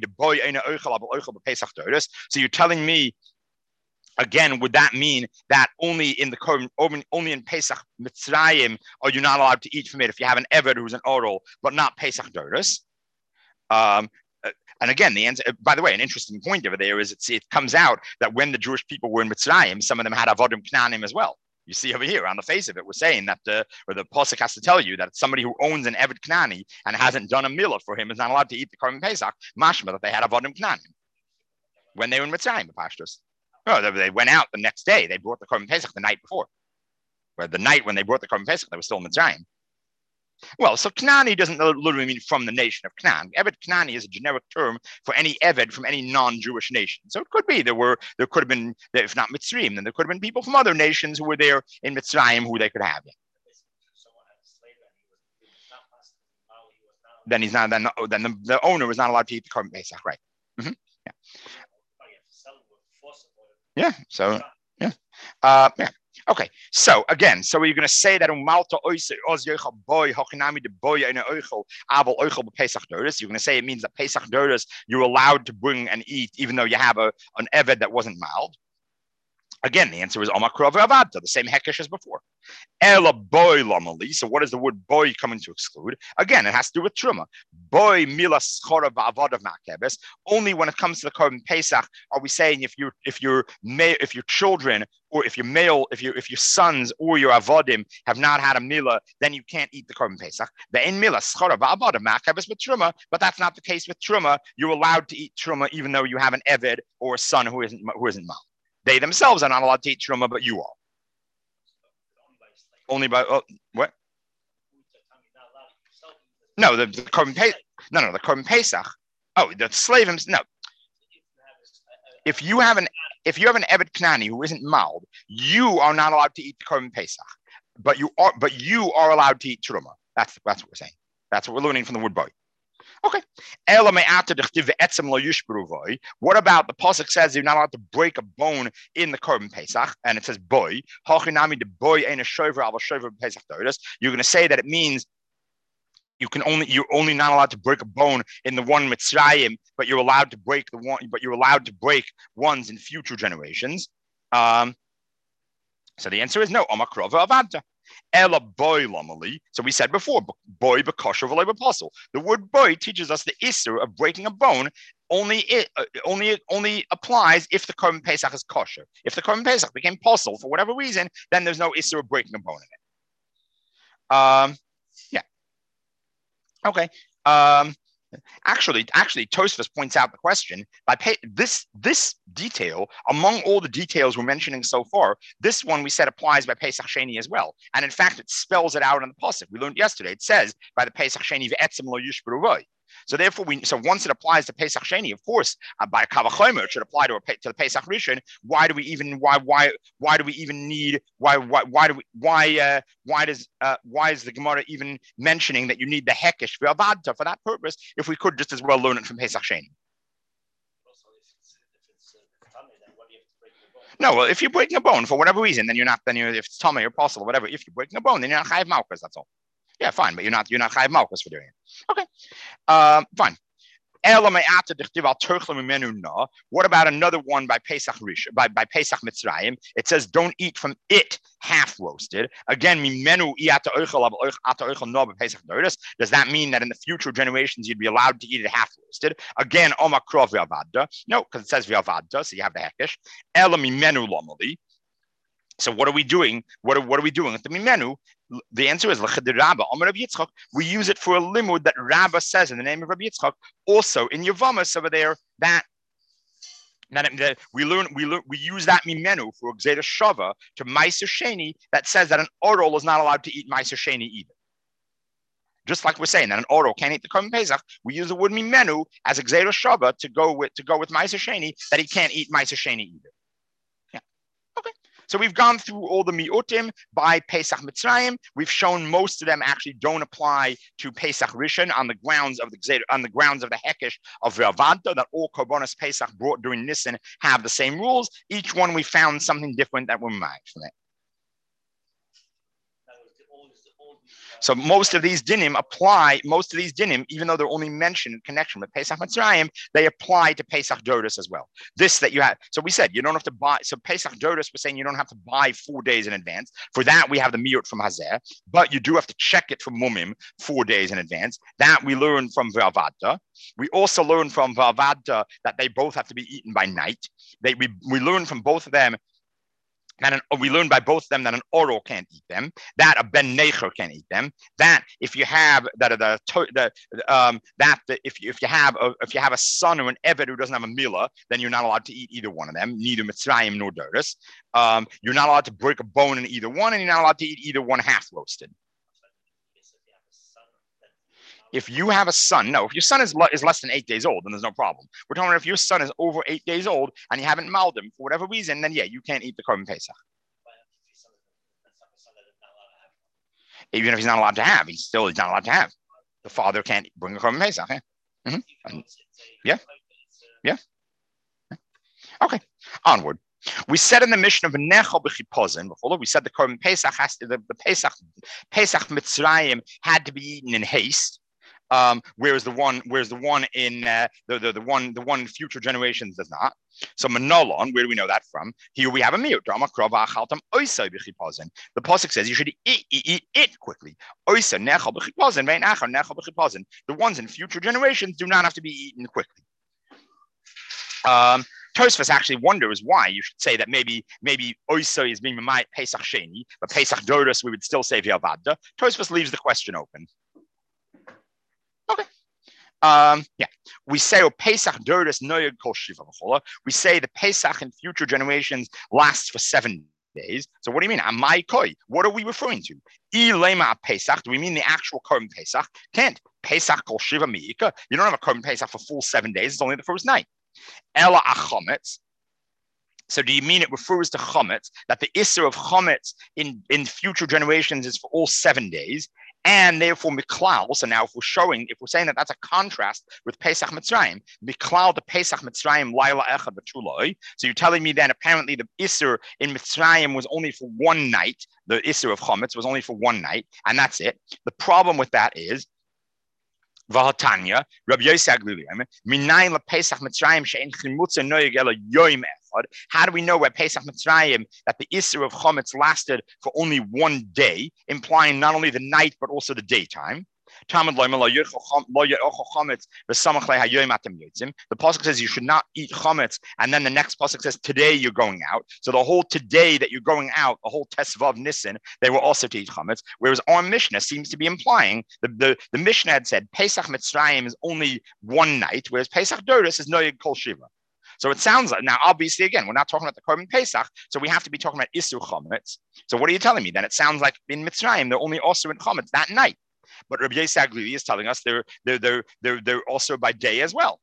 S1: you're telling me, again, would that mean that only in the only in Pesach Mitzrayim are you not allowed to eat from it if you have an Eved who's an oral, but not Pesach Doros? Um, and again, the answer, by the way, an interesting point over there is it's, it comes out that when the Jewish people were in Mitzrayim, some of them had Avodim Knanim as well. You see over here on the face of it, we're saying that the or the pasuk has to tell you that somebody who owns an eved knani and hasn't done a milah for him is not allowed to eat the korban pesach. Mashma that they had avodim knani when they were in Mitzrayim, the pashtus. No, they, they went out the next day. They brought the korban pesach the night before, where the night when they brought the korban pesach, they were still in Mitzrayim. Well, so Knani doesn't literally mean from the nation of Canaan. Eved Knani is a generic term for any Eved from any non-Jewish nation. So it could be there were there could have been, if not Mitzrayim, then there could have been people from other nations who were there in Mitzrayim who they could have. Then he's not. Then then the, the owner was not allowed to eat the korban pesach, right? Mm-hmm. Yeah. Yeah. So yeah. Uh, yeah. Okay, so again, so you're going to say that umalta oise oz yochal boy hochinami de boy ina oichel abel oichel b'Pesach Doros. You're going to say it means that Pesach Doros you're allowed to bring and eat even though you have a an eved that wasn't mild. Again, the answer is Omakrov Avada, the same hekesh as before. Ela boy lamali. So what is the word boy coming to exclude? Again, it has to do with truma. Boy milas chora ba'avodav ma'kebes. Only when it comes to the korban pesach are we saying if you if your if your children or if your male if your if your sons or your avodim have not had a milah, then you can't eat the korban pesach. The in milas chora ba'avodav ma'kebes with truma, but that's not the case with truma. You're allowed to eat truma even though you have an eved or a son who isn't who isn't mal. They themselves are not allowed to eat truma, but you are. Only by oh, what? No, the, the Korban Pesach. No, no, the Korban Pesach. Oh, the slave. No. If you have an if you have an Eved Knani who isn't mild, you are not allowed to eat the Korban Pesach, but you are but you are allowed to eat Truma. That's that's what we're saying. That's what we're learning from the word boy. Okay. What about the pasuk says you're not allowed to break a bone in the Korban Pesach, and it says boy. You're going to say that it means you can only you're only not allowed to break a bone in the one Mitzrayim, but you're allowed to break the one, but you're allowed to break ones in future generations. Um, so the answer is no. Omakrova avanta. Ela boy lomali. So we said before, boy bekosher v'loy b'pasul. The word boy teaches us the issur of breaking a bone. Only it uh, only only applies if the Korban Pesach is kosher. If the Korban Pesach became pasul for whatever reason, then there's no issur of breaking a bone in it. Um, yeah. Okay. Um, actually, actually, Tosfos points out the question by pay, this this detail among all the details we're mentioning so far. This one we said applies by Pesach Sheni as well, and in fact, it spells it out in the pasuk we learned yesterday. It says by the Pesach Sheni ve'etzem lo yushberu roy. So therefore, we so once it applies to Pesach Sheni, of course, uh, by Kavachomer, it should apply to a, to the Pesach Rishon. Why do we even why why why do we even need why why why do we why uh, why does uh, why is the Gemara even mentioning that you need the Hekesh v'avadta for that purpose if we could just as well learn it from Pesach Sheni? No, well, if you're breaking a bone for whatever reason, then you're not. Then you if it's tummy or possible, whatever. If you're breaking a bone, then you're not chayav malchus. That's all. Yeah, fine, but you're not you're not chayav malchus for doing it. Okay, um, fine. What about another one by Pesach Rish, by, by Pesach Mitzrayim? It says, don't eat from it half roasted. Again, does that mean that in the future generations you'd be allowed to eat it half roasted? Again, no, because it says v'avadda, so you have the hekesh. So what are we doing? What are, what are we doing with the mimenu? The answer is we use it for a limud that Rabbah says in the name of Rabbi Yitzchak. Also in Yavamas over there that that, that we learn we learn we use that mimenu for Gzeda Shava to Meiser Sheni that says that an oral is not allowed to eat Meiser Sheni either. Just like we're saying that an oral can't eat the Korban Pesach, we use the word mimenu as a Gzeda Shava to go with to go with Meiser Sheni that he can't eat Meiser Sheni either. Yeah. Okay. So we've gone through all the miutim by Pesach Mitzrayim. We've shown most of them actually don't apply to Pesach Rishon on the grounds of the on the grounds of the Hekesh of V'avanta, that all Korbanos Pesach brought during Nisan have the same rules. Each one we found something different that we're mad from it. So most of these dinim apply, most of these dinim, even though they're only mentioned in connection with Pesach Mitzrayim, they apply to Pesach Dodos as well. This that you have, so we said you don't have to buy, so Pesach Dodos, we're saying you don't have to buy four days in advance. For that, we have the miut from Hazer, but you do have to check it from Mumim four days in advance. That we learn from V'avadda. We also learn from V'avadda that they both have to be eaten by night. They, we, we learn from both of them that an, we learn by both of them that an oral can't eat them, that a ben necher can't eat them, that if you have that the, the um that the, if you if you have a, if you have a son or an eved who doesn't have a milah, then you're not allowed to eat either one of them, neither Mitzrayim nor Doris. Um, you're not allowed to break a bone in either one, and you're not allowed to eat either one half roasted. If you have a son, no, if your son is, le- is less than eight days old, then there's no problem. We're talking about if your son is over eight days old and you haven't mauled him for whatever reason, then yeah, you can't eat the Korban Pesach. Even if he's not allowed to have, he's still he's not allowed to have. The father can't bring a Korban Pesach. Eh? Mm-hmm. And, yeah, yeah. Okay, onward. We said in the mission of Nechal b'chipozin, we said the Korban Pesach has to, the, the Pesach Pesach Mitzrayim had to be eaten in haste. Um, whereas the one, whereas the one in uh, the, the the one the one in future generations does not. So Manolon, where do we know that from? Here we have a miut. The pasuk says you should eat, eat, eat it quickly. The ones in future generations do not have to be eaten quickly. Um, Tosfos actually wonders why you should say that maybe maybe Oisa is being my Pesach Sheni, but Pesach Doros we would still say V'avadda. Tosfos leaves the question open. Okay. Um, yeah, we say oh, Pesach Doros Noyag Kol Shiva. We say the Pesach in future generations lasts for seven days. So what do you mean? Amai koi. What are we referring to? Ilema Pesach. Do we mean the actual Korban Pesach? Can't. Pesach kol shiva miika. You don't have a Korban Pesach for full seven days. It's only the first night. Ela achometz. So do you mean it refers to chometz, that the isser of chometz in, in future generations is for all seven days, and therefore miklal? So now if we're showing, if we're saying that that's a contrast with Pesach Mitzrayim, miklal the Pesach Mitzrayim laila echad b'tuloi. So you're telling me then apparently the isser in Mitzrayim was only for one night. The isser of chometz was only for one night, and that's it. The problem with that is, Vahatanya, Rabbi Yosef Aglili, Minayin lePesach Mitzrayim she'en chimutza noyeg ela yoim echad. How do we know at Pesach Mitzrayim that the Isser of Chometz lasted for only one day, implying not only the night but also the daytime? The pasuk says you should not eat chometz, and then the next pasuk says today you're going out. So the whole today that you're going out, the whole Tesvav Nissen, they were also to eat chometz. Whereas our Mishnah seems to be implying the the, the Mishnah had said Pesach Mitzrayim is only one night, whereas Pesach Doris is Noyeg Kol Shiva. So it sounds like, now obviously again we're not talking about the Korban Pesach, so we have to be talking about Isur chometz. So what are you telling me then? It sounds like in Mitzrayim they're only also in chometz that night. But Rabbi Yosef Aglili is telling us they're, they're, they're, they're, they're also by day as well.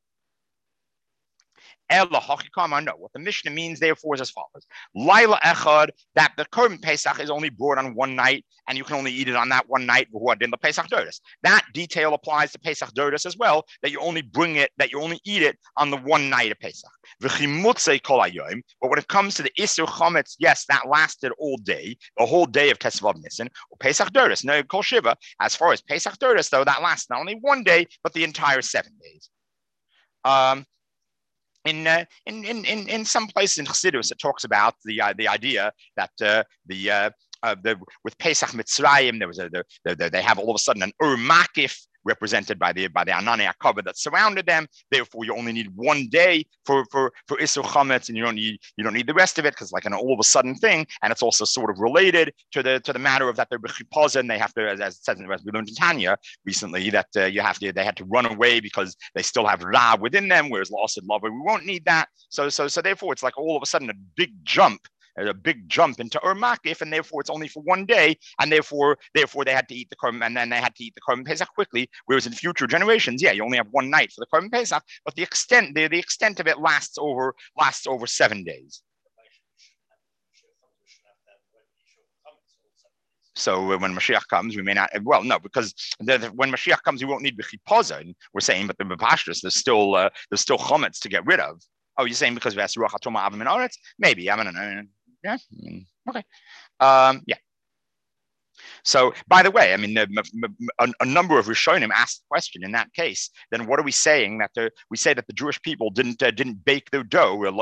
S1: No, what the Mishnah means therefore is as follows. Laila echad, that the Korban Pesach is only brought on one night, and you can only eat it on that one night. In the Pesach Doris, that detail applies to Pesach Doris as well, that you only bring it, that you only eat it on the one night of Pesach. But when it comes to the Isur Chometz, yes, that lasted all day, the whole day of Tesvav Nissen, or Pesach Doris, no Kol Shiva. As far as Pesach Doris, though, that lasts not only one day, but the entire seven days. Um, In, uh, in in in in some places in Chassidus, it talks about the uh, the idea that uh, the uh, uh, the with Pesach Mitzrayim there was a the, the, the, they have all of a sudden an Ur Makif represented by the by the Anani Akava that surrounded them. Therefore, you only need one day for for for Isur Chometz, and you don't need you don't need the rest of it because like an all of a sudden thing. And it's also sort of related to the to the matter of that they're b'chipaza and they have to, as, as it says in the rest we learned in Tanya recently, that uh, you have to they had to run away because they still have Ra within them, whereas lost lover we won't need that. So so so therefore, it's like all of a sudden a big jump. A big jump into Ur Makif, and therefore it's only for one day, and therefore, therefore they had to eat the Korban, and then they had to eat the Korban Pesach quickly. Whereas in future generations, yeah, you only have one night for the Korban Pesach, but the extent, the, the extent of it lasts over lasts over seven days. So when Mashiach comes, we may not. Well, no, because the, the, when Mashiach comes, we won't need b'chipazon. We're saying, but the b'pashtus, there's still uh, there's still chometz to get rid of. Oh, you're saying because we have ruach hatoma avim and aretz? Maybe I don't know. Yeah. Okay. Um, yeah. So, by the way, I mean, a, a, a number of Rishonim asked the question in that case. Then, what are we saying that the, we say that the Jewish people didn't uh, didn't bake their dough until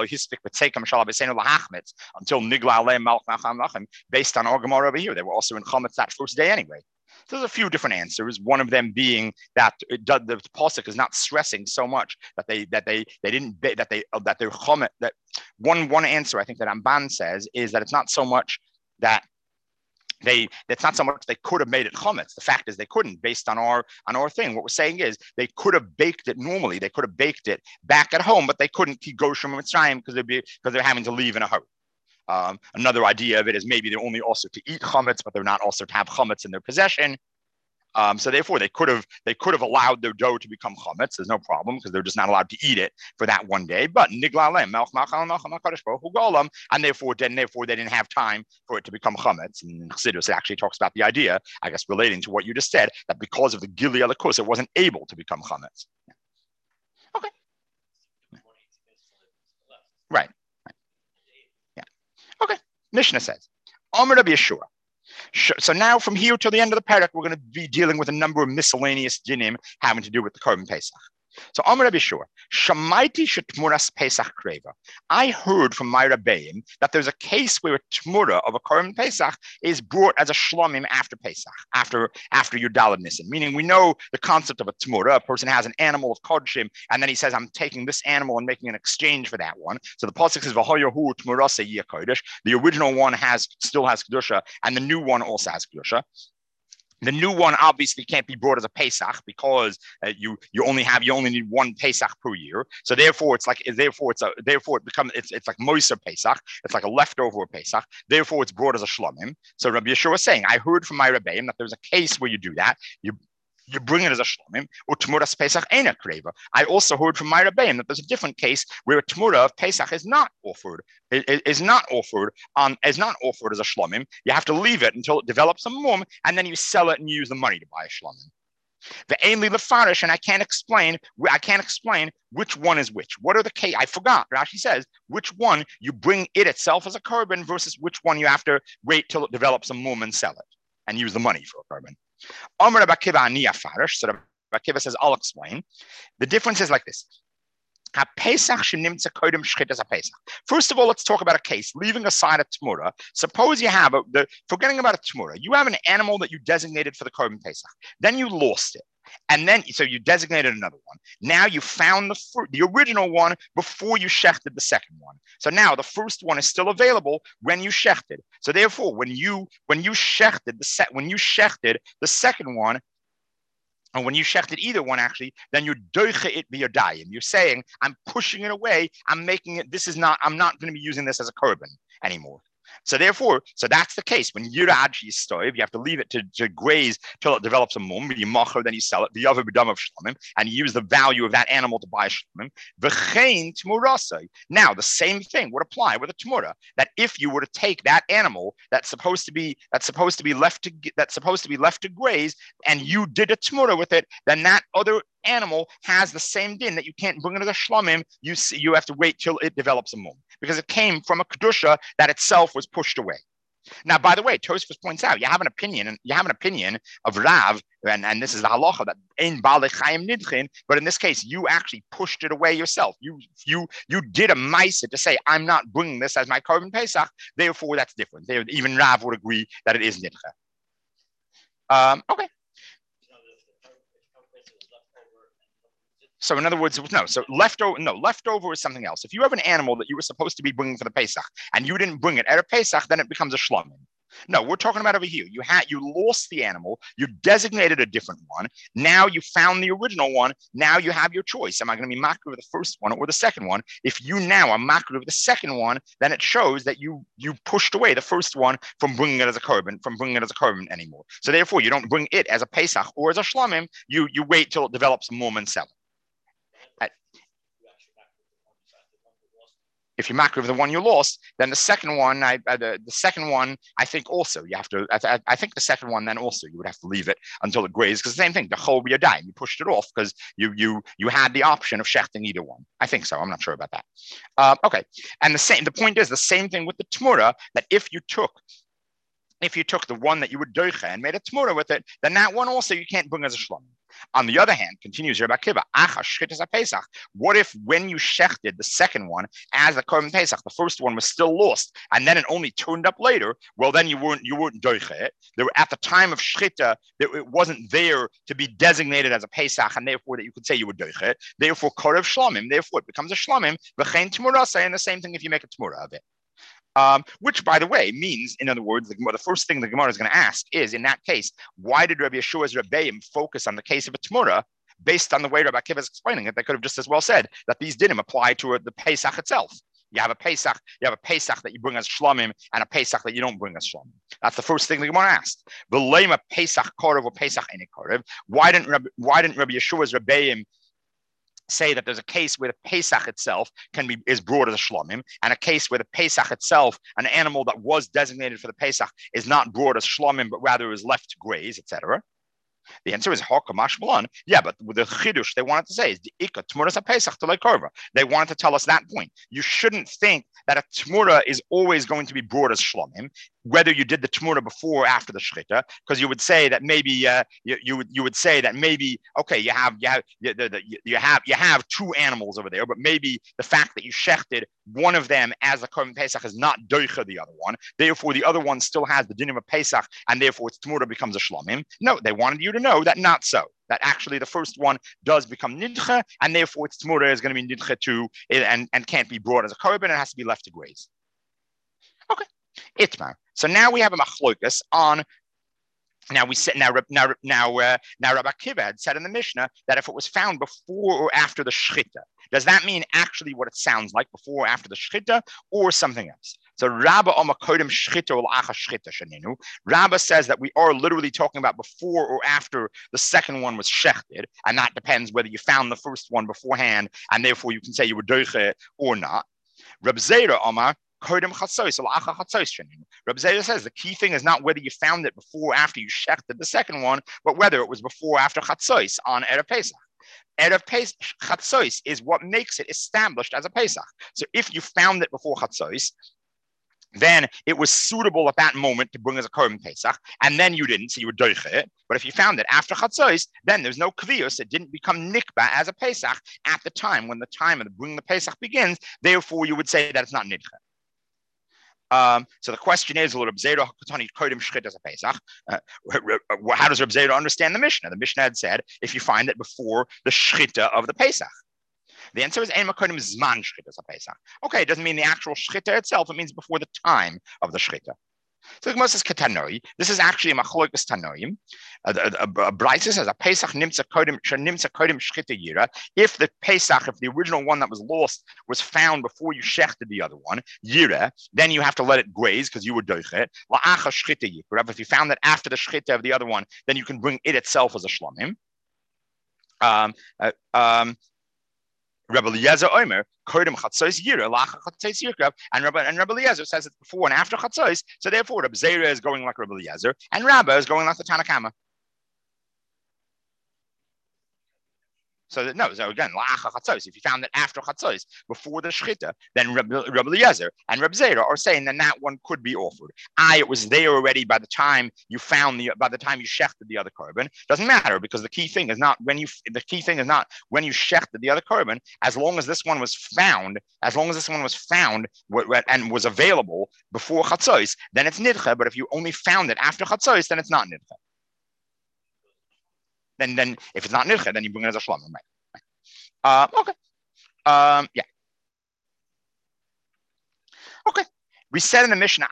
S1: nigla aleim malch nacham based on our Gemara over here? They were also in chametz that first day anyway. So there's a few different answers. One of them being that it does, the pasuk is not stressing so much that they that they they didn't that they that they're chomet. That one one answer I think that Ramban says is that it's not so much that they it's not so much they could have made it chometz. The fact is they couldn't based on our on our thing. What we're saying is they could have baked it normally. They could have baked it back at home, but they couldn't keep Goshen Mitzrayim because they'd be because they're having to leave in a hurry. Um, another idea of it is maybe they're only also to eat chametz, but they're not also to have chametz in their possession. Um, so therefore, they could have they could have allowed their dough to become chametz. There's no problem because they're just not allowed to eat it for that one day. But niglalem and therefore then therefore they didn't have time for it to become chametz. And Chassidus actually talks about the idea, I guess, relating to what you just said, that because of the gili alakus, it wasn't able to become chametz. Yeah. Okay. Right. Okay, Mishnah says, Amar Rabbi Yeshua. So now from here till the end of the parak, we're going to be dealing with a number of miscellaneous dinim having to do with the Korban Pesach. So Amar Rabbi Yeshua, Shamaiti shetmuras Pesach kreva. I heard from my Rabbeim that there's a case where a tmura of a Korban Pesach is brought as a shlomim after Pesach, after after your Daled Nissen. Meaning we know the concept of a tmura. A person has an animal of kodshim, and then he says, "I'm taking this animal and making an exchange for that one." So the pasuk says, "V'hoyahu tmurase yeh kodesh." The original one has still has kedusha, and the new one also has kedusha. The new one obviously can't be brought as a Pesach because uh, you you only have you only need one Pesach per year. So therefore, it's like therefore it's a therefore it becomes it's it's like Moser Pesach. It's like a leftover Pesach. Therefore, it's brought as a Shlomim. So Rabbi Yeshua was saying, I heard from my Rebbeim that there's a case where you do that. You you bring it as a Shlomim, or Tmuras Pesach ain't a Kreva. I also heard from my Rebbeim that there's a different case where a Tmura of Pesach is not offered, is not offered, um, is not offered as a Shlomim. You have to leave it until it develops some mum, and then you sell it and use the money to buy a Shlomim. The Ainli Lefarish, and I can't explain, I can't explain which one is which. What are the case? I forgot. Rashi says which one you bring it itself as a carbon versus which one you have to wait till it develops some mum and sell it and use the money for a carbon. Amar Rabbi Akiva ani afarish. So Rabbi Akiva says, I'll explain. The difference is like this. First of all, let's talk about a case. Leaving aside a tmura, suppose you have a, the forgetting about a tmura. You have an animal that you designated for the carbon Pesach. Then you lost it. And then, so you designated another one. Now you found the the original one before you shechted the second one. So now the first one is still available when you shechted. So therefore, when you when you shechted the set when you shechted the second one, and when you shechted either one, actually, then you doiche it biyodayim. You're saying, I'm pushing it away. I'm making it. This is not. I'm not going to be using this as a korban anymore. So therefore, so that's the case. When you're actually stove, you have to leave it to, to graze till it develops a mum. You macho, then you sell it. The other b'dam of shlomim, and you use the value of that animal to buy shlomim. V'chein tmurasai. Now the same thing would apply with a tmura. That if you were to take that animal that's supposed to be that's supposed to be left to that's supposed to be left to graze, and you did a tmura with it, then that other animal has the same din that you can't bring it as a shlomim. You see, you have to wait till it develops a mum because it came from a kedusha that itself was pushed away. Now, by the way, Tosfos points out you have an opinion, and you have an opinion of Rav, and, and this is the halacha that ein balei chayim nidchin. But in this case, you actually pushed it away yourself. You you you did a ma'aseh to say, I'm not bringing this as my korban Pesach. Therefore, that's different. They, even Rav would agree that it is nidcha. Um, okay. So in other words, no. So leftover, no, leftover is something else. If you have an animal that you were supposed to be bringing for the Pesach and you didn't bring it at a Pesach, then it becomes a shlomim. No, we're talking about over here. You had, you lost the animal. You designated a different one. Now you found the original one. Now you have your choice. Am I going to be makriv with the first one or the second one? If you now are makriv with the second one, then it shows that you you pushed away the first one from bringing it as a korban, from bringing it as a korban anymore. So therefore, you don't bring it as a Pesach or as a shlomim. You you wait till it develops more and sell it. If you makriv the one you lost, then the second one, I, uh, the, the second one, I think also you have to. I, I think the second one, then also you would have to leave it until it grazes, because the same thing. The chol b'yadayim, you pushed it off because you you you had the option of shechting either one. I think so. I'm not sure about that. Uh, okay, and the same. The point is the same thing with the tmura. That if you took. If you took the one that you would doiche and made a tmura with it, then that one also you can't bring as a shlomim. On the other hand, continues Rabbi Akiva, what if when you shechted the second one as a korban Pesach, the first one was still lost, and then it only turned up later? Well, then you weren't you weren't doiche it. There were, at the time of shchita, it wasn't there to be designated as a Pesach, and therefore that you could say you would doiche it. Therefore, korev shlomim. Therefore, it becomes a shlomim. V'chein tmurasei, and the same thing if you make a tmura of it. Um, which, by the way, means, in other words, the, the first thing the Gemara is going to ask is, in that case, why did Rabbi Yeshua's Rebbeim focus on the case of a Tmura based on the way Rabbi Akiva is explaining it? They could have just as well said that these dinim apply to a, the Pesach itself. You have a Pesach, you have a Pesach that you bring as Shlomim and a Pesach that you don't bring as Shlomim. That's the first thing the Gemara asked. The lema Pesach Korev or Pesach Ene Korev. Why didn't Rabbi, why didn't Rabbi Yeshua's Rebbeim say that there's a case where the Pesach itself can be is brought as a shlomim, and a case where the Pesach itself, an animal that was designated for the Pesach, is not brought as shlomim, but rather is left to graze, et cetera. The answer is Hakamash Malan. Yeah, but with the chidush they wanted to say is the ikka tmuras Pesach to korva. They wanted to tell us that point. You shouldn't think that a tmura is always going to be brought as shlomim, whether you did the tmura before or after the shchita, because you would say that maybe uh, you, you would you would say that maybe okay you have you have you, the, the, you have you have two animals over there, but maybe the fact that you shechted one of them as a korban Pesach is not doicha the other one. Therefore, the other one still has the dinim of Pesach, and therefore its tmura becomes a shlomim. No, they wanted you to know that not so. That actually the first one does become nidcha, and therefore its tmura is going to be nidcha too, and, and can't be brought as a korban. It has to be left to graze. Okay, itmar. So now we have a machlokas on Now we said now now now uh, now Rabbi Akiva had said in the Mishnah that if it was found before or after the shchita, does that mean actually what it sounds like before or after the shchita, or something else? So Rabba Omar Kodem Shchita or La'acha Shchita Shaninu. Rabba says that we are literally talking about before or after the second one was shechted, and that depends whether you found the first one beforehand, and therefore you can say you were doiche or not. Reb Zera Omar. Reb Zayah says the key thing is not whether you found it before or after you shechted the second one, but whether it was before or after Chatzos on Erev Pesach. Erev Pesach, Chatzos is what makes it established as a Pesach. So if you found it before Chatzos, then it was suitable at that moment to bring as a Korban Pesach, and then you didn't, so you were doiche it. But if you found it after Chatzos, then there's no kvius. It didn't become nikba as a Pesach at the time when the time of the bringing the Pesach begins. Therefore, you would say that it's not nidche. Um, so the question is, will Reb Zera Hakatani Kodim Shchit as a Pesach? Uh, how does Reb Zera understand the Mishnah? The Mishnah had said, if you find it before the Shchita of the Pesach. The answer is Ein Makodim Zman Shchita as a Pesach. Okay, it doesn't mean the actual Shchita itself, it means before the time of the Shchita. So the Gemara says Ketanoi. This is actually a Machlokas Tanoim. A Brisa says a Pesach nimtza kodim nimtza kodim shchita yira. If the Pesach, if the original one that was lost was found before you shechted the other one yira, then you have to let it graze because you were doichet. La'acha shchita yikra. If you found that after the shchita of the other one, then you can bring it itself as a shlomim. Um, uh, um, Rebbe Eliezer Omer, Kodim Chatzos Yira, Lacha Chatzos Yirkav, and Rebbe and Rebbe Eliezer says it's before and after Chatzos. So therefore, Rebbe Zera is going like Rebbe Eliezer, and Rabba is going like the Tanakama. So that, no, so again, La'acha Chatzos. If you found it after Chatzos, before the Shchita, then Rebbe, Rebbe Eliezer and Rebbe Zera are saying that that one could be offered. I, it was there already by the time you found the, by the time you shechted the other korban. Doesn't matter because the key thing is not when you, the key thing is not when you shechted the other korban. As long as this one was found, as long as this one was found and was available before Chatzos, then it's nidche. But if you only found it after Chatzos, then it's not nidche. Then, then if it's not nidche, then you bring it as a shlomim, right? Uh, okay. Um, yeah. Okay. We said in the Mishnah,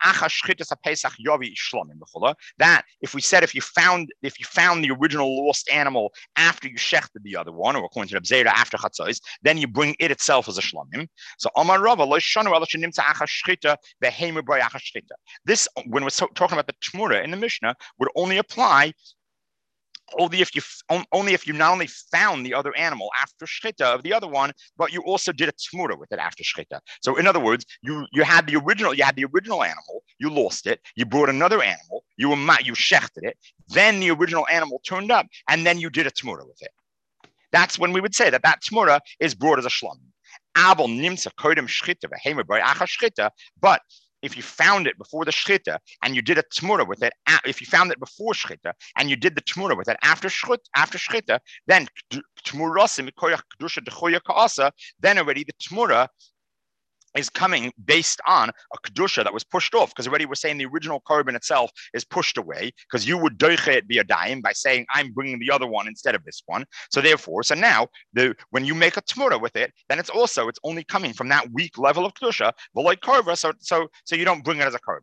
S1: that if we said if you found if you found the original lost animal after you shechted the other one, or according to Reb Zera after Chatzos, then you bring it itself as a shlomim. So Amar Rava lo shanu ela shenimtza acha shchita v'heimer b'ray acha shchita. This, when we're talking about the Tmura in the Mishnah, would only apply only if you only if you not only found the other animal after shchita of the other one, but you also did a tmura with it after shchita. So in other words, you you had the original you had the original animal, you lost it, you brought another animal, you were you shechted it, then the original animal turned up, and then you did a tmura with it. That's when we would say that that tmura is brought as a shlom. Abel nimtza kodem shchita v'hemer b'ray acha shchita, but if you found it before the shchita and you did a tmura with it, if you found it before shchita and you did the tmura with it after shchita, after shchita, then tmurasim koyach kedusha dechoya kaasa, then already the tmura is coming based on a kedusha that was pushed off, because already we're saying the original korban itself is pushed away because you would doiche it biyadayim by saying I'm bringing the other one instead of this one. So therefore, so now the when you make a tmura with it, then it's also it's only coming from that weak level of kedusha, v'loy korva. So so so you don't bring it as a korban.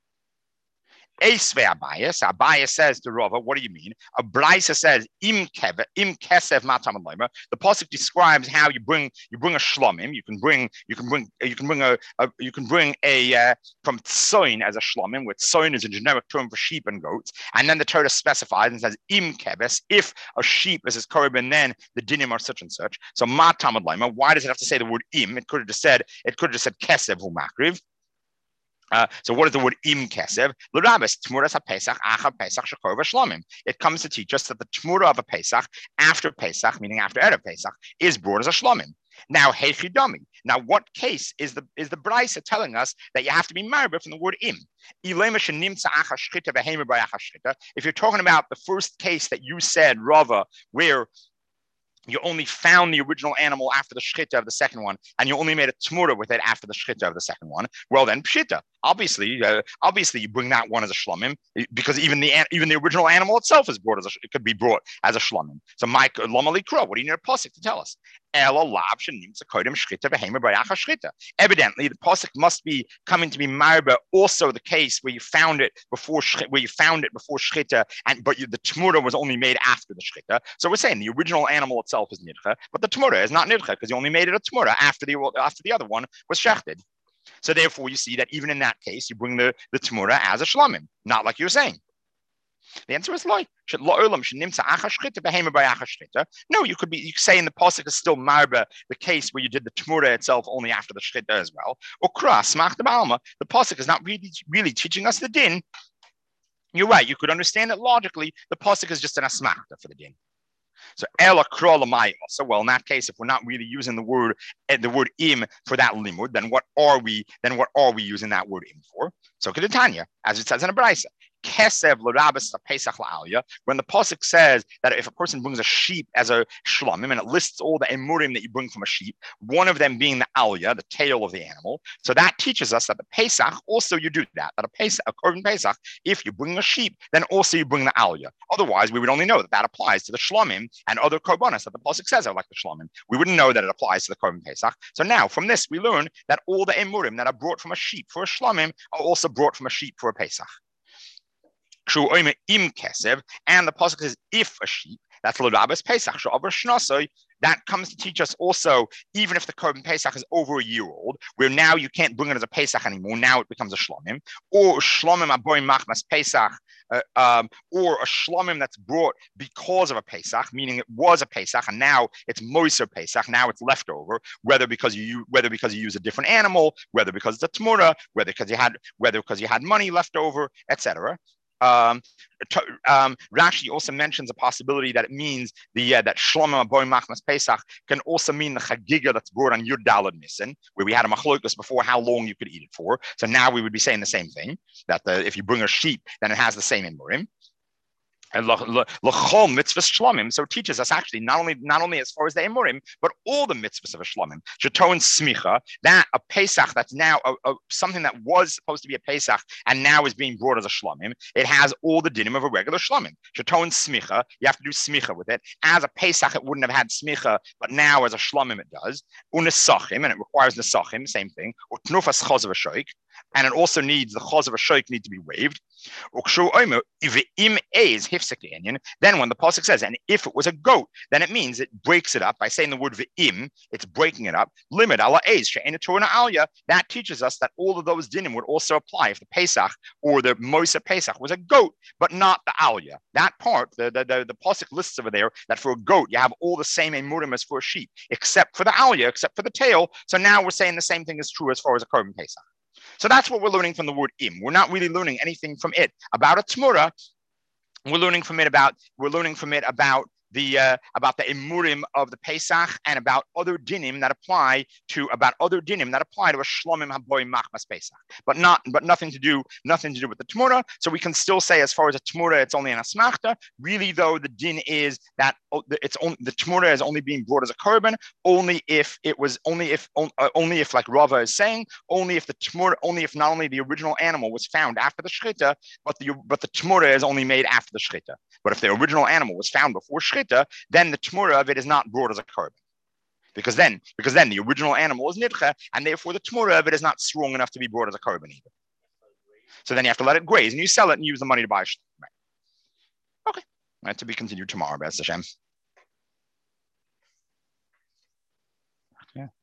S1: Esve Abayas. Abayas says to Rava, what do you mean? A Brisa says im kev im kesev matam leimer. The pasuk describes how you bring you bring a shlomim. You can bring you can bring you can bring a, a you can bring a uh, from tsoin as a shlomim, which tsoin is a generic term for sheep and goats. And then the Torah specifies and says im keves, if a sheep is his korban, then the dinim are such and such. So matam leimer. Why does it have to say the word im? It could have just said it could have just said kesev hu makriv. Uh, so what is the word im kesev? L'rabes tmuras haPesach acha Pesach shekor v'shlomim. It comes to teach us that the tmura of a Pesach after Pesach, meaning after Erev Pesach, is brought as a shlomim. Now heichidami. Now what case is the is the Brisa telling us that you have to be married from the word im? If you're talking about the first case that you said, Rava, where you only found the original animal after the shchita of the second one, and you only made a tmura with it after the shchita of the second one. Well, then pshita. Obviously, uh, obviously, you bring that one as a shlomim because even the even the original animal itself is brought as a, it could be brought as a shlomim. So, Mike Lomali Kro, what do you need a pasuk to tell us? Evidently, the pasuk must be coming to be marba also the case where you found it before where you found it before shchita, and but you, the tmura was only made after the shchita. So we're saying the original animal itself is nidcha, but the tmura is not nidcha because you only made it a tmura after the after the other one was shechted. So therefore, you see that even in that case, you bring the the tmura as a shlamim, not like you're saying. The answer is loy. No, you could be. You could say in the pasuk is still marba the case where you did the tmura itself only after the shchita as well. Or kras mach the balma. The pasuk is not really really teaching us the din. You're right. You could understand it logically. The pasuk is just an asmachta for the din. So ela krolamayim. So well, in that case, if we're not really using the word the word im for that limud, then what are we? Then what are we using that word im for? So Kedetanya, as it says in a brayso. Kesev l'rabas pesach la'alya. When the pasuk says that if a person brings a sheep as a shlamim and it lists all the emurim that you bring from a sheep, one of them being the alya, the tail of the animal, so that teaches us that the pesach also you do that. That a pesach, a korban pesach, if you bring a sheep, then also you bring the alya. Otherwise, we would only know that that applies to the shlamim and other korbanos that the pasuk says are like the shlamim. We wouldn't know that it applies to the korban pesach. So now from this we learn that all the emurim that are brought from a sheep for a shlamim are also brought from a sheep for a pesach. Im kesev, and the pasuk says if a sheep, that's l'rabas pesach she'avar shnasoi. That comes to teach us also, even if the korban pesach is over a year old, where now you can't bring it as a pesach anymore, now it becomes a shlomim, or shlomim aboim machmas pesach, uh, um, or a shlomim that's brought because of a pesach, meaning it was a pesach and now it's moiser pesach, now it's leftover, whether because you whether because you use a different animal, whether because it's a tmura, whether because you had whether because you had money left over, et cetera. Um, um, Rashi also mentions a possibility that it means the uh, that Shlomo Aboy Machmas Pesach can also mean the chagiga that's brought on Yud Daled Nisan, where we had a machlokus before how long you could eat it for. So now we would be saying the same thing, that the, if you bring a sheep, then it has the same imurim. And l'chol mitzvahs shlomim, so it teaches us actually not only not only as far as the emurim, but all the mitzvahs of a shlomim. Sheton smicha, that a pesach that's now a, a, something that was supposed to be a pesach and now is being brought as a shlomim. It has all the dinim of a regular shlomim. Sheton smicha, you have to do smicha with it. As a pesach, it wouldn't have had smicha, but now as a shlomim it does. Unesachim, and it requires nesachim, same thing. Utnufas chaz of a shoik, and it also needs the chaz of a shoik need to be waived. Then when the pasuk says, and if it was a goat, then it means it breaks it up by saying the word ve'im, it's breaking it up. Limit ala eiz she'ena torah alya. That teaches us that all of those dinim would also apply if the Pesach or the Moisa Pesach was a goat, but not the alya. That part, the the the, the pasuk lists over there that for a goat you have all the same emurim as for a sheep, except for the alya, except for the tail. So now we're saying the same thing is true as far as a korban Pesach. So that's what we're learning from the word im. We're not really learning anything from it about a tmura. We're learning from it about we're learning from it about the uh, about the emurim of the Pesach and about other dinim that apply to about other dinim that apply to a shlomim haboy machmas Pesach, but not but nothing to do nothing to do with the tmura. So we can still say as far as a tmura, it's only an asmachta. Really, though, the din is that it's only the tmura is only being brought as a korban only if it was only if uh, only if like Rava is saying only if the tmura only if not only the original animal was found after the shchita, but the but the tmura is only made after the shchita. But if the original animal was found before shchita, then the tmura of it is not brought as a korban, because then because then the original animal is nidcha, and therefore the tmura of it is not strong enough to be brought as a korban either. So then you have to let it graze, and you sell it and use the money to buy. Right. Okay, right, to be continued tomorrow, B'ez Hashem. Yeah.